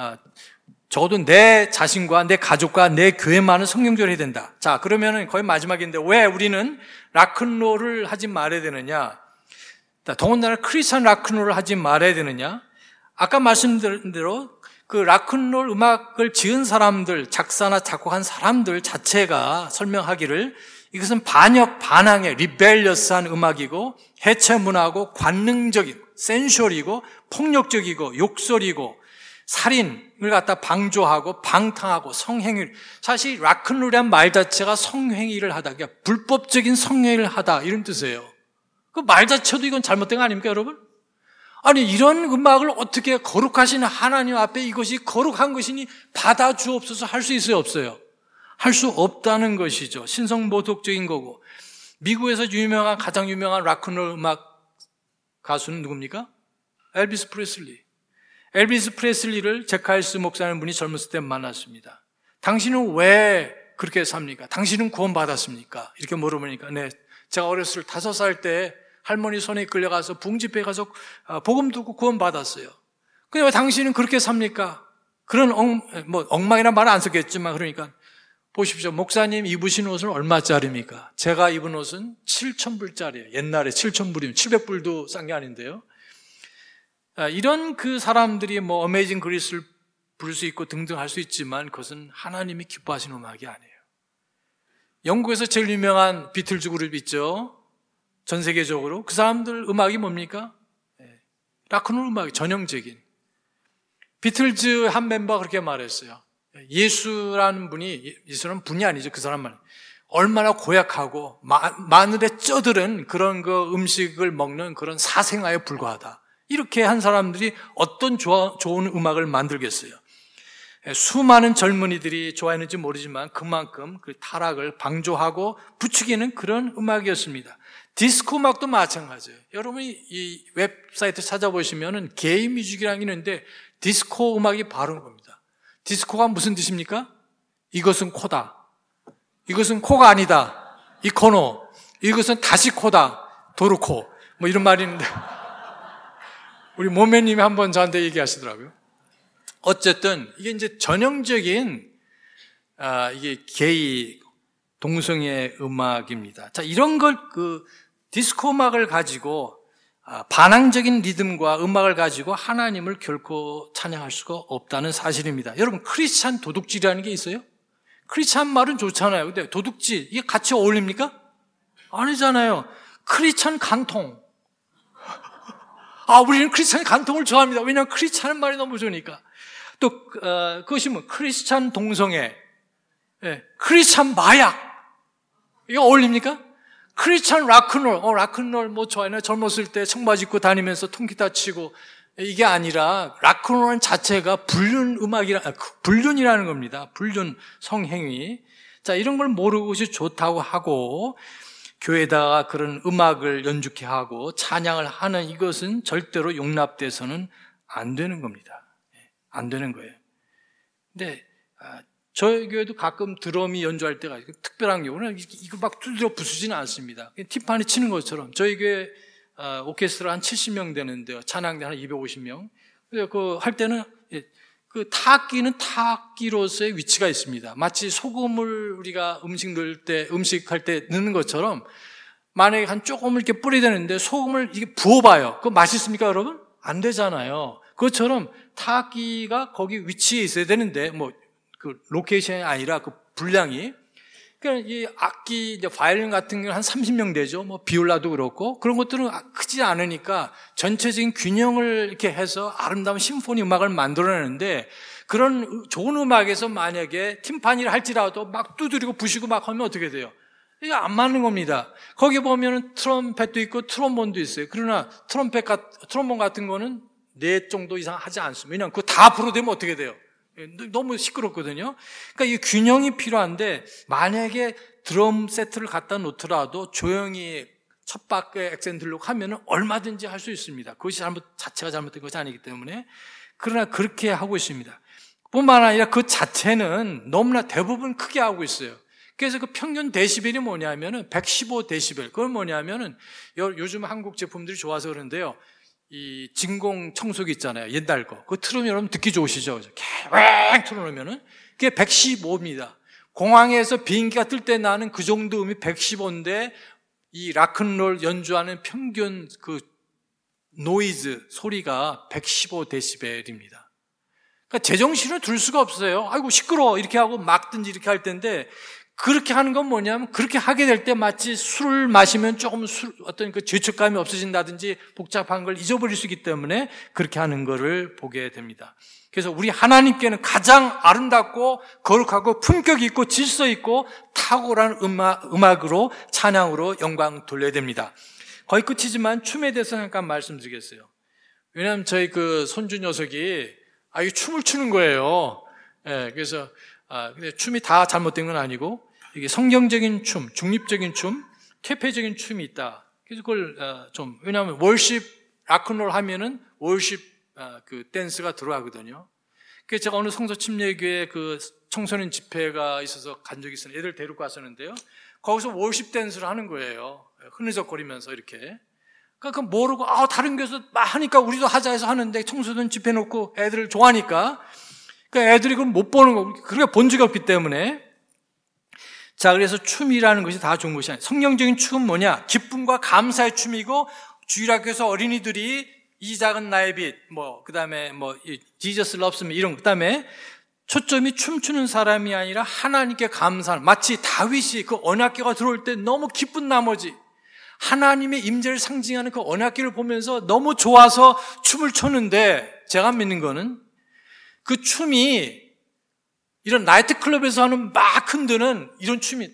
적어도 내 자신과 내 가족과 내 교회만은 성경적으로 해야 된다. 자, 그러면은 거의 마지막인데 왜 우리는 락큰롤을 하지 말아야 되느냐? 더군다나 크리스천 락큰롤을 하지 말아야 되느냐? 아까 말씀드린 대로 그 락큰롤 음악을 지은 사람들, 작사나 작곡한 사람들 자체가 설명하기를 이것은 반역, 반항의 리벨리어스한 음악이고 해체 문화고 관능적이고 센슈얼이고 폭력적이고 욕설이고 살인을 갖다 방조하고 방탕하고 성행위. 사실 락큰롤이란 말 자체가 성행위를 하다, 그러니까 불법적인 성행위를 하다 이런 뜻이에요. 그 말 자체도 이건 잘못된 거 아닙니까, 여러분? 아니 이런 음악을 어떻게 거룩하신 하나님 앞에 이것이 거룩한 것이니 받아주옵소서 할 수 있어요, 없어요? 할 수 없다는 것이죠. 신성모독적인 거고. 미국에서 가장 유명한 락큰롤 음악 가수는 누굽니까? 엘비스 프레슬리. 엘비스 프레슬리를 제카일스 목사라는 분이 젊었을 때 만났습니다. 당신은 왜 그렇게 삽니까? 당신은 구원받았습니까? 이렇게 물어보니까 네, 제가 어렸을 5살 때 할머니 손에 끌려가서 붕집회에 가서 복음 듣고 구원받았어요. 근데 왜 당신은 그렇게 삽니까? 그런 엉망이란 말은 안 썼겠지만 그러니까 보십시오. 목사님 입으신 옷은 얼마짜리입니까? 제가 입은 옷은 7,000불짜리예요. 옛날에 7,000불이면 700불도 싼 게 아닌데요. 이런 그 사람들이 뭐 어메이징 그리스를 부를 수 있고 등등 할 수 있지만 그것은 하나님이 기뻐하시는 음악이 아니에요. 영국에서 제일 유명한 비틀즈 그룹 있죠. 전 세계적으로. 그 사람들 음악이 뭡니까? 락큰롤 음악이 전형적인. 비틀즈 한 멤버가 그렇게 말했어요. 예수라는 분이 아니죠. 그 사람만. 얼마나 고약하고 마늘에 쪄들은 그런 그 음식을 먹는 그런 사생아에 불과하다. 이렇게 한 사람들이 어떤 좋은 음악을 만들겠어요. 수많은 젊은이들이 좋아했는지 모르지만 그만큼 그 타락을 방조하고 부추기는 그런 음악이었습니다. 디스코 음악도 마찬가지예요. 여러분이 이 웹사이트 찾아보시면은 게이 뮤직이라는 게 있는데 디스코 음악이 바로 겁니다. 디스코가 무슨 뜻입니까? 이것은 코다. 이것은 코가 아니다. 이 코노. 이것은 다시 코다. 도르코. 뭐 이런 말이 있는데 우리 모매님이 한번 저한테 얘기하시더라고요. 어쨌든 이게 이제 전형적인 이게 게이 동성애 음악입니다. 자, 이런 걸 디스코 음악을 가지고 반항적인 리듬과 음악을 가지고 하나님을 결코 찬양할 수가 없다는 사실입니다. 여러분 크리스찬 도둑질이라는 게 있어요? 크리스찬 말은 좋잖아요. 근데 도둑질 이게 같이 어울립니까? 아니잖아요. 크리스찬 간통. 우리는 크리스찬 간통을 좋아합니다. 왜냐하면 크리스찬은 말이 너무 좋으니까. 또 그것이 뭐 크리스찬 동성애, 크리스찬 마약 이거 어울립니까? 크리스찬 락큰롤, 락큰롤 뭐 좋아해요. 젊었을 때 청바지 입고 다니면서 통기타 치고 이게 아니라 락큰롤 자체가 불륜이라는 겁니다. 불륜 성행위. 자, 이런 걸 모르고 것이 좋다고 하고 교회에다가 그런 음악을 연주케 하고 찬양을 하는 이것은 절대로 용납돼서는 안 되는 겁니다. 안 되는 거예요. 근데 저희 교회도 가끔 드럼이 연주할 때가 있고 특별한 경우는 이거 막 두드려 부수지는 않습니다. 티파니 치는 것처럼 저희 교회 오케스트라 한 70명 되는데요. 찬양대 한 250명. 그 할 때는 그 타악기는 타악기로서의 위치가 있습니다. 마치 소금을 우리가 음식할 때 넣는 것처럼 만약에 한 조금 이렇게 뿌려야 되는데 소금을 이게 부어봐요. 그거 맛있습니까, 여러분? 안 되잖아요. 그것처럼 타악기가 거기 위치에 있어야 되는데 그 로케이션이 아니라 그 분량이. 그러니까 이 악기, 이제 바이올린 같은 경우는 한 30명 되죠. 비올라도 그렇고. 그런 것들은 크지 않으니까 전체적인 균형을 이렇게 해서 아름다운 심포니 음악을 만들어내는데 그런 좋은 음악에서 만약에 팀파니를 할지라도 막 두드리고 부시고 막 하면 어떻게 돼요? 이게 안 맞는 겁니다. 거기 보면은 트럼펫도 있고 트롬본도 있어요. 그러나 트롬본 같은 거는 4 정도 이상 하지 않습니다. 왜냐하면 그거 다 불어대면 어떻게 돼요? 너무 시끄럽거든요. 그러니까 이 균형이 필요한데 만약에 드럼 세트를 갖다 놓더라도 조용히 첫 박에 액센트를 하면은 얼마든지 할 수 있습니다. 그것이 자체가 잘못된 것이 아니기 때문에. 그러나 그렇게 하고 있습니다. 뿐만 아니라 그 자체는 너무나 대부분 크게 하고 있어요. 그래서 그 평균 데시벨이 뭐냐면은 115데시벨. 그건 뭐냐면은 요즘 한국 제품들이 좋아서 그런데요. 이 진공 청소기 있잖아요. 옛날 거. 그거 틀으면 여러분 듣기 좋으시죠? 왱 틀어놓으면은 그게 115입니다. 공항에서 비행기가 뜰 때 나는 그 정도 음이 115인데 이 락큰롤 연주하는 평균 그 노이즈 소리가 115데시벨입니다. 그러니까 제정신을 둘 수가 없어요. 아이고 시끄러워 이렇게 하고 막든지 이렇게 할 텐데 그렇게 하는 건 뭐냐면 그렇게 하게 될 때 마치 술을 마시면 조금 어떤 그 죄책감이 없어진다든지 복잡한 걸 잊어버릴 수 있기 때문에 그렇게 하는 거를 보게 됩니다. 그래서 우리 하나님께는 가장 아름답고 거룩하고 품격 있고 질서 있고 탁월한 음악으로 찬양으로 영광 돌려야 됩니다. 거의 끝이지만 춤에 대해서 잠깐 말씀드리겠어요. 왜냐하면 저희 그 손주 녀석이 이 춤을 추는 거예요. 그래서 근데 춤이 다 잘못된 건 아니고 이게 성경적인 춤, 중립적인 춤, 퇴폐적인 춤이 있다. 그래서 그걸 왜냐하면 월십 락큰롤 하면은 월십 그 댄스가 들어가거든요. 그래서 제가 어느 성서 침례교회 그 청소년 집회가 있어서 간 적이 있었는데 애들 데리고 갔었는데요. 거기서 월십 댄스를 하는 거예요. 흐느적거리면서 이렇게. 그러니까 모르고 다른 교회에서 막 하니까 우리도 하자 해서 하는데 청소년 집회 놓고 애들을 좋아하니까 그러니까 애들이 그걸 못 보는 거, 그러니까 본 적이 없기 때문에. 자, 그래서 춤이라는 것이 다 좋은 것이 아니에요. 성경적인 춤은 뭐냐? 기쁨과 감사의 춤이고, 주일학교에서 어린이들이 이 작은 나의 빛, 그 다음에 Jesus loves me, 이런, 그 다음에 초점이 춤추는 사람이 아니라 하나님께 감사하는, 마치 다윗이 그 언약궤가 들어올 때 너무 기쁜 나머지, 하나님의 임재를 상징하는 그 언약궤를 보면서 너무 좋아서 춤을 췄는데, 제가 믿는 거는 그 춤이 이런 나이트클럽에서 하는 막 흔드는 이런 춤이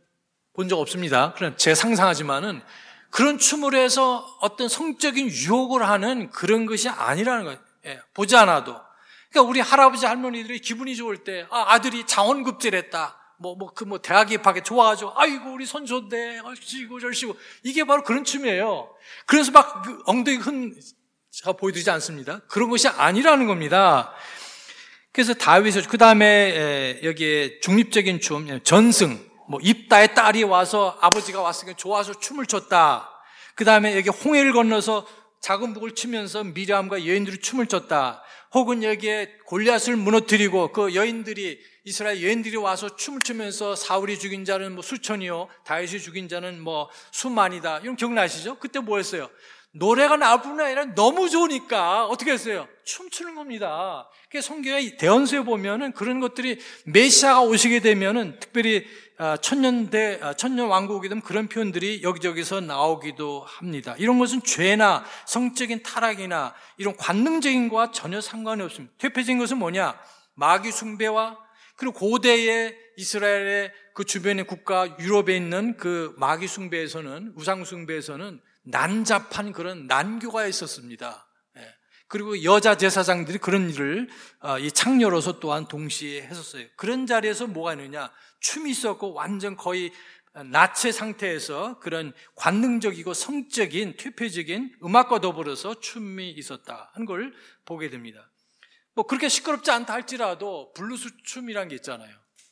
본 적 없습니다. 그냥 제가 상상하지만은 그런 춤을 해서 어떤 성적인 유혹을 하는 그런 것이 아니라는 거예요. 보지 않아도. 그러니까 우리 할아버지 할머니들이 기분이 좋을 때 아들이 장원급제를 했다. 대학 입학에 좋아하죠. 아이고 우리 손주인데 어시고 저시고 이게 바로 그런 춤이에요. 그래서 막 엉덩이 제가 보여드리지 않습니다. 그런 것이 아니라는 겁니다. 그래서 다윗이 그 다음에 여기에 중립적인 춤, 전승, 입다의 딸이 와서 아버지가 왔으니까 좋아서 춤을 췄다. 그 다음에 여기 홍해를 건너서 작은 북을 치면서 미리암과 여인들이 춤을 췄다. 혹은 여기에 골리앗을 무너뜨리고 그 여인들이 이스라엘 여인들이 와서 춤을 추면서 사울이 죽인 자는 수천이요, 다윗이 죽인 자는 수만이다. 이런 기억나시죠? 그때 뭐 했어요? 노래가 나올 뿐 아니라 너무 좋으니까 어떻게 했어요? 춤추는 겁니다. 그래서 성경의 대언서에 보면은 그런 것들이 메시아가 오시게 되면은 특별히 천년 왕국이 되면 그런 표현들이 여기저기서 나오기도 합니다. 이런 것은 죄나 성적인 타락이나 이런 관능적인 것과 전혀 상관이 없습니다. 퇴폐적인 것은 뭐냐? 마귀 숭배와 그리고 고대의 이스라엘의 그 주변의 국가 유럽에 있는 그 마귀 숭배에서는 우상 숭배에서는 난잡한 그런 난교가 있었습니다. 그리고 여자 제사장들이 그런 일을 이 창녀로서 또한 동시에 했었어요. 그런 자리에서 뭐가 있느냐? 춤이 있었고 완전 거의 나체 상태에서 그런 관능적이고 성적인 퇴폐적인 음악과 더불어서 춤이 있었다 하는 걸 보게 됩니다. 그렇게 시끄럽지 않다 할지라도 블루스 춤이란 게 있잖아요.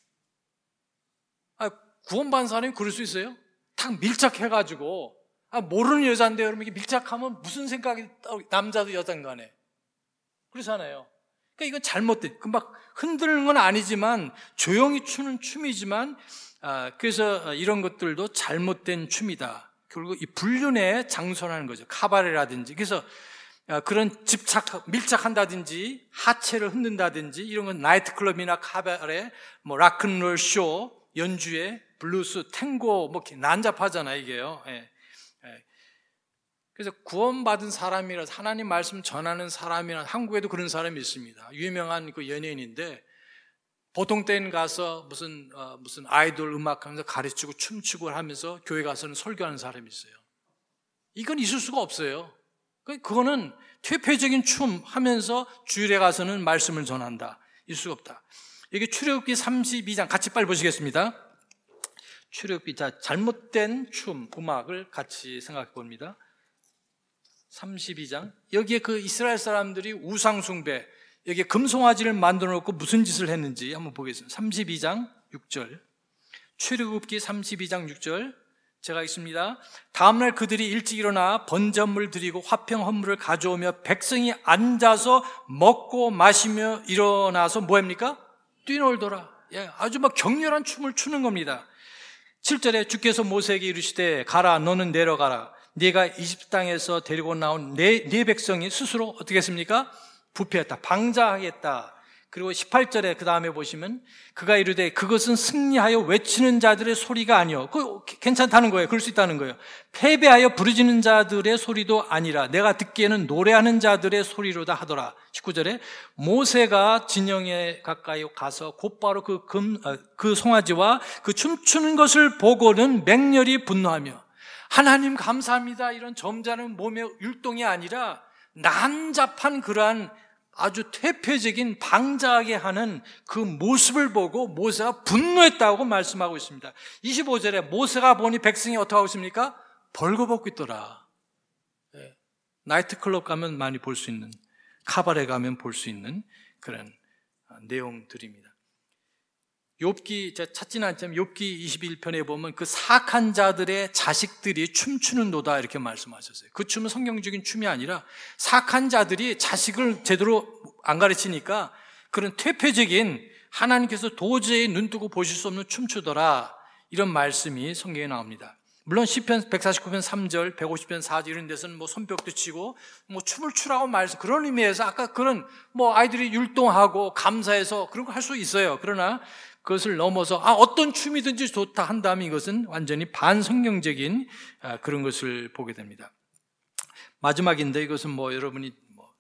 구원받은 사람이 그럴 수 있어요? 딱 밀착해가지고 모르는 여자인데 여러분 이게 밀착하면 무슨 생각이 남자도 여자인 간에 그렇잖아요. 그러니까 이건 잘못된 막 흔드는 건 아니지만 조용히 추는 춤이지만 그래서 이런 것들도 잘못된 춤이다. 결국 이 불륜에 장소라는 거죠. 카바레라든지 그래서 그런 밀착한다든지 하체를 흔든다든지 이런 건 나이트클럽이나 카바레, 뭐 락큰롤 쇼, 연주회, 블루스, 탱고 뭐 이렇게 난잡하잖아요 이게요. 예. 그래서 구원받은 사람이라서 하나님 말씀 전하는 사람이란 한국에도 그런 사람이 있습니다. 유명한 그 연예인인데 보통 때는 가서 무슨 아이돌 음악하면서 가르치고 춤추고 하면서 교회 가서는 설교하는 사람이 있어요. 이건 있을 수가 없어요. 그거는 퇴폐적인 춤 하면서 주일에 가서는 말씀을 전한다. 있을 수가 없다. 여기 출애굽기 32장 같이 빨리 보시겠습니다. 출애굽기 잘못된 춤, 음악을 같이 생각해 봅니다. 32장. 여기에 그 이스라엘 사람들이 우상숭배, 여기에 금송아지를 만들어 놓고 무슨 짓을 했는지 한번 보겠습니다. 32장 6절. 출애굽기 32장 6절. 제가 읽습니다. 다음날 그들이 일찍 일어나 번제물 드리고 화평 헌물을 가져오며 백성이 앉아서 먹고 마시며 일어나서 뭐합니까? 뛰놀더라. 아주 막 격렬한 춤을 추는 겁니다. 7절에 주께서 모세에게 이르시되 가라 너는 내려가라. 네가 이집트 땅에서 데리고 나온 네 백성이 스스로 어떻게 했습니까? 부패했다. 방자하겠다. 그리고 18절에 그 다음에 보시면 그가 이르되 그것은 승리하여 외치는 자들의 소리가 아니요. 그거 괜찮다는 거예요. 그럴 수 있다는 거예요. 패배하여 부르짖는 자들의 소리도 아니라 내가 듣기에는 노래하는 자들의 소리로다 하더라. 19절에 모세가 진영에 가까이 가서 곧바로 그 송아지와 그 춤추는 것을 보고는 맹렬히 분노하며 하나님 감사합니다. 이런 점잖은 몸의 율동이 아니라 난잡한 그러한 아주 퇴폐적인 방자하게 하는 그 모습을 보고 모세가 분노했다고 말씀하고 있습니다. 25절에 모세가 보니 백성이 어떻게 하고 있습니까? 벌거벗고 있더라. 나이트클럽 가면 많이 볼 수 있는, 카바레 가면 볼 수 있는 그런 내용들입니다. 욥기, 제가 찾지는 않지만 욥기 21편에 보면 그 사악한 자들의 자식들이 춤추는 노다 이렇게 말씀하셨어요. 그 춤은 성경적인 춤이 아니라 사악한 자들이 자식을 제대로 안 가르치니까 그런 퇴폐적인 하나님께서 도저히 눈뜨고 보실 수 없는 춤추더라 이런 말씀이 성경에 나옵니다. 물론 시편 149편 3절, 150편 4절 이런 데서는 뭐 손뼉도 치고 뭐 춤을 추라고 말씀 그런 의미에서 아까 그런 뭐 아이들이 율동하고 감사해서 그런 거 할 수 있어요. 그러나 그것을 넘어서 어떤 춤이든지 좋다 한다면 이것은 완전히 반성경적인 그런 것을 보게 됩니다. 마지막인데 이것은 뭐 여러분이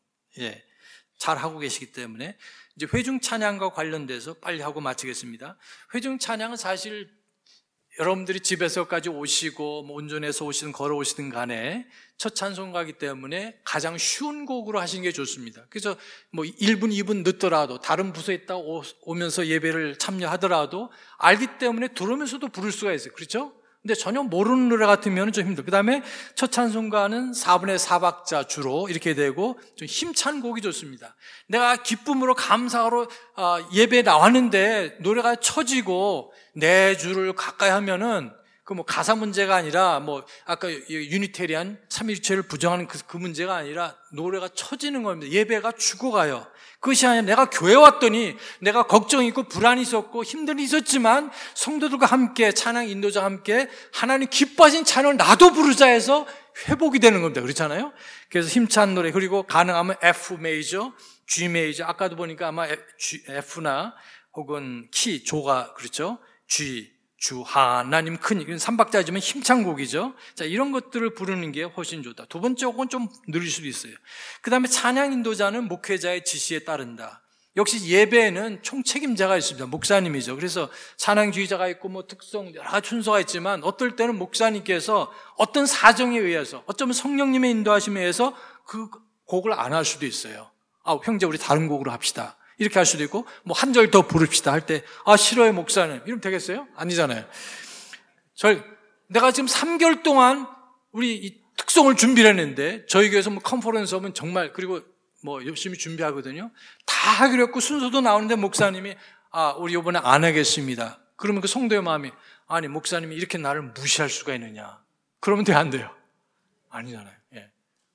잘 하고 계시기 때문에 이제 회중 찬양과 관련돼서 빨리 하고 마치겠습니다. 회중 찬양은 사실 여러분들이 집에서까지 오시고 뭐 운전해서 오시든 걸어오시든 간에 첫 찬송가이기 때문에 가장 쉬운 곡으로 하시는 게 좋습니다. 그래서 뭐 1분, 2분 늦더라도 다른 부서에 있다 오면서 예배를 참여하더라도 알기 때문에 들으면서도 부를 수가 있어요. 그렇죠? 근데 전혀 모르는 노래 같으면 좀 힘들어요. 그 다음에 첫 찬송가는 4분의 4박자 주로 이렇게 되고 좀 힘찬 곡이 좋습니다. 내가 기쁨으로 감사로 예배에 나왔는데 노래가 처지고 내 주를 가까이 하면은 그 뭐 가사 문제가 아니라 뭐 아까 유니테리안 삼위일체를 부정하는 그 문제가 아니라 노래가 처지는 겁니다. 예배가 죽어가요. 그것이 아니라 내가 교회 왔더니 내가 걱정이 있고 불안이 있었고 힘듦이 있었지만 성도들과 함께 찬양 인도자와 함께 하나님 기뻐하신 찬양을 나도 부르자 해서 회복이 되는 겁니다. 그렇잖아요. 그래서 힘찬 노래 그리고 가능하면 F 메이저, G 메이저 아까도 보니까 아마 F나 혹은 키, 조가 그렇죠. G, 주, 하나님 큰 이건 3박자지만 힘찬 곡이죠. 자, 이런 것들을 부르는 게 훨씬 좋다. 두 번째 곡은 좀 느릴 수도 있어요. 그 다음에 찬양 인도자는 목회자의 지시에 따른다. 역시 예배에는 총책임자가 있습니다. 목사님이죠. 그래서 찬양주의자가 있고 뭐 특성 여러 가지 순서가 있지만 어떨 때는 목사님께서 어떤 사정에 의해서 어쩌면 성령님의 인도하심에 의해서 그 곡을 안 할 수도 있어요. 형제 우리 다른 곡으로 합시다. 이렇게 할 수도 있고 뭐 한 절 더 부릅시다 할 때 싫어요 목사님 이러면 되겠어요? 아니잖아요. 내가 지금 3개월 동안 우리 이 특성을 준비를 했는데 저희 교회에서 뭐 컨퍼런스 하면 정말 그리고 뭐 열심히 준비하거든요. 다 하기로 했고 순서도 나오는데 목사님이 우리 이번에 안 하겠습니다. 그러면 그 성도의 마음이 아니 목사님이 이렇게 나를 무시할 수가 있느냐? 그러면 돼 안 돼요? 아니잖아요. 예.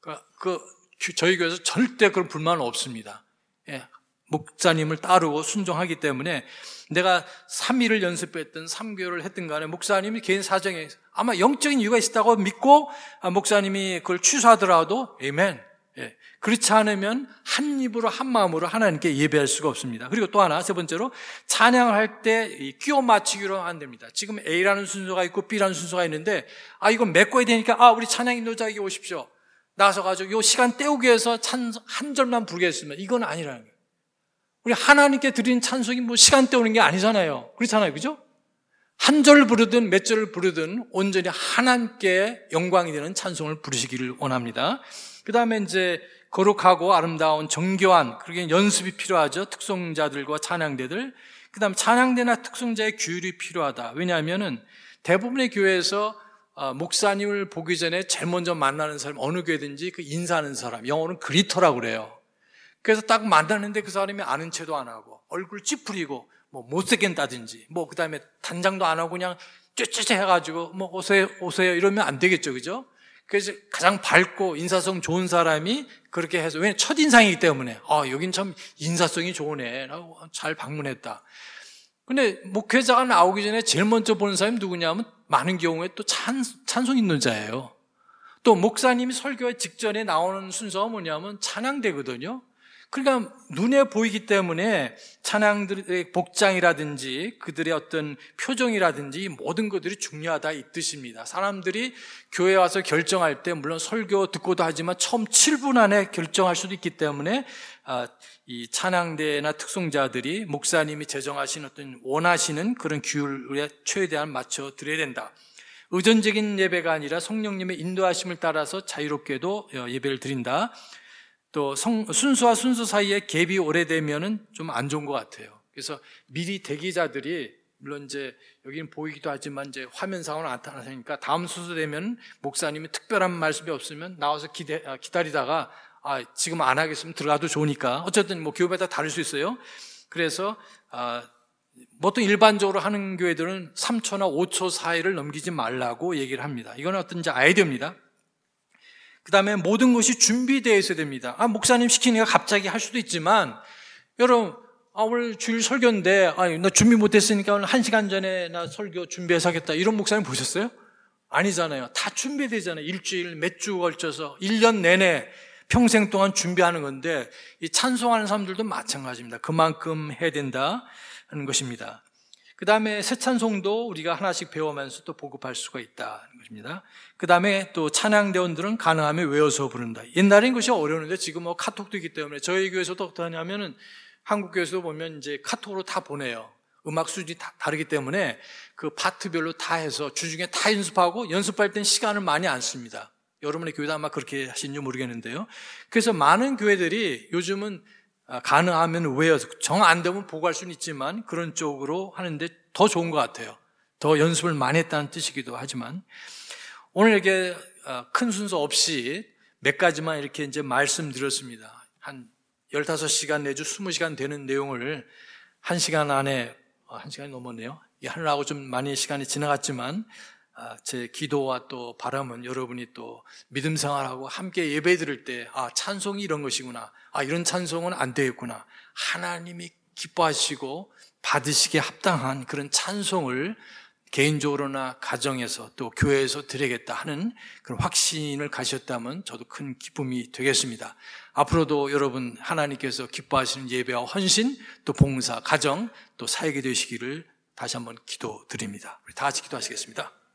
저희 교회에서 절대 그런 불만은 없습니다. 예. 목사님을 따르고 순종하기 때문에 내가 3일을 연습했든 3개월을 했든 간에 목사님이 개인 사정에 아마 영적인 이유가 있다고 믿고 목사님이 그걸 취소하더라도 아멘. 예. 그렇지 않으면 한 입으로 한 마음으로 하나님께 예배할 수가 없습니다. 그리고 또 하나, 세 번째로 찬양을 할 때 끼워 맞추기로 안 됩니다. 지금 A라는 순서가 있고 B라는 순서가 있는데 이건 메꿔야 되니까 우리 찬양 인도자에게 오십시오. 나서 가지고 이 시간 때우기 위해서 한 절만 부르겠습니다. 이건 아니라는 거예요. 우리 하나님께 드리는 찬송이 뭐 시간 때우는 게 아니잖아요. 그렇잖아요. 그죠? 한 절 부르든 몇 절을 부르든 온전히 하나님께 영광이 되는 찬송을 부르시기를 원합니다. 그 다음에 이제 거룩하고 아름다운 정교한, 그러게 연습이 필요하죠. 특송자들과 찬양대들. 그 다음에 찬양대나 특송자의 규율이 필요하다. 왜냐하면은 대부분의 교회에서 목사님을 보기 전에 제일 먼저 만나는 사람, 어느 교회든지 그 인사하는 사람, 영어로는 그리터라고 그래요. 그래서 딱 만나는데 그 사람이 아는 체도 안 하고 얼굴 찌푸리고 뭐 못생긴다든지 그 다음에 단장도 안 하고 그냥 쨉쨉 해가지고 오세요 이러면 안 되겠죠. 그죠? 그래서 가장 밝고 인사성 좋은 사람이 그렇게 해서, 왜냐면 첫인상이기 때문에 여긴 참 인사성이 좋으네 라고 잘 방문했다. 근데 목회자가 나오기 전에 제일 먼저 보는 사람이 누구냐면 많은 경우에 또 찬송 인도자예요. 또 목사님이 설교회 직전에 나오는 순서가 뭐냐면 찬양대거든요. 그러니까 눈에 보이기 때문에 찬양들의 복장이라든지 그들의 어떤 표정이라든지 모든 것들이 중요하다 이 뜻입니다. 사람들이 교회에 와서 결정할 때 물론 설교 듣고도 하지만 처음 7분 안에 결정할 수도 있기 때문에 이 찬양대나 특송자들이 목사님이 제정하신 어떤 원하시는 그런 규율에 최대한 맞춰 드려야 된다. 의존적인 예배가 아니라 성령님의 인도하심을 따라서 자유롭게도 예배를 드린다. 또 순서와 순서 사이에 갭이 오래되면은 좀 안 좋은 것 같아요. 그래서 미리 대기자들이 물론 이제 여기는 보이기도 하지만 이제 화면상으로 나타나니까 다음 순서 되면 목사님이 특별한 말씀이 없으면 나와서 기다리다가 지금 안 하겠으면 들어가도 좋으니까 어쨌든 교회마다 다를 수 있어요. 그래서 보통 일반적으로 하는 교회들은 3초나 5초 사이를 넘기지 말라고 얘기를 합니다. 이건 어떤 이제 아이디어입니다. 그 다음에 모든 것이 준비되어 있어야 됩니다. 목사님 시키니까 갑자기 할 수도 있지만, 여러분, 오늘 주일 설교인데, 나 준비 못했으니까 오늘 1시간 전에 나 설교 준비해서 하겠다. 이런 목사님 보셨어요? 아니잖아요. 다 준비되잖아요. 일주일, 몇 주 걸쳐서 1년 내내 평생 동안 준비하는 건데, 이 찬송하는 사람들도 마찬가지입니다. 그만큼 해야 된다 하는 것입니다. 그 다음에 새 찬송도 우리가 하나씩 배우면서 또 보급할 수가 있다는 것입니다. 그 다음에 또 찬양대원들은 가능하면 외워서 부른다. 옛날엔 그것이 어려웠는데 지금 카톡도 있기 때문에 저희 교회에서도 어떠냐면은 한국 교회에서 보면 이제 카톡으로 다 보내요. 음악 수준이 다 다르기 때문에 그 파트별로 다 해서 주중에 다 연습하고 연습할 땐 시간을 많이 안 씁니다. 여러분의 교회도 아마 그렇게 하시는지 모르겠는데요. 그래서 많은 교회들이 요즘은 가능하면 외워서 정 안 되면 보고할 수는 있지만 그런 쪽으로 하는데 더 좋은 것 같아요. 더 연습을 많이 했다는 뜻이기도 하지만 오늘 이렇게 큰 순서 없이 몇 가지만 이렇게 이제 말씀드렸습니다. 한 15시간 내지 20시간 되는 내용을 1시간 안에 1시간이 넘었네요. 하느라고 좀 많이 시간이 지나갔지만 제 기도와 또 바람은 여러분이 또 믿음 생활하고 함께 예배 드릴 때 찬송이 이런 것이구나, 이런 찬송은 안 되겠구나, 하나님이 기뻐하시고 받으시기에 합당한 그런 찬송을 개인적으로나 가정에서 또 교회에서 드리겠다 하는 그런 확신을 가셨다면 저도 큰 기쁨이 되겠습니다. 앞으로도 여러분 하나님께서 기뻐하시는 예배와 헌신, 또 봉사, 가정, 또 사역이 되시기를 다시 한번 기도드립니다. 우리 다 같이 기도하시겠습니다.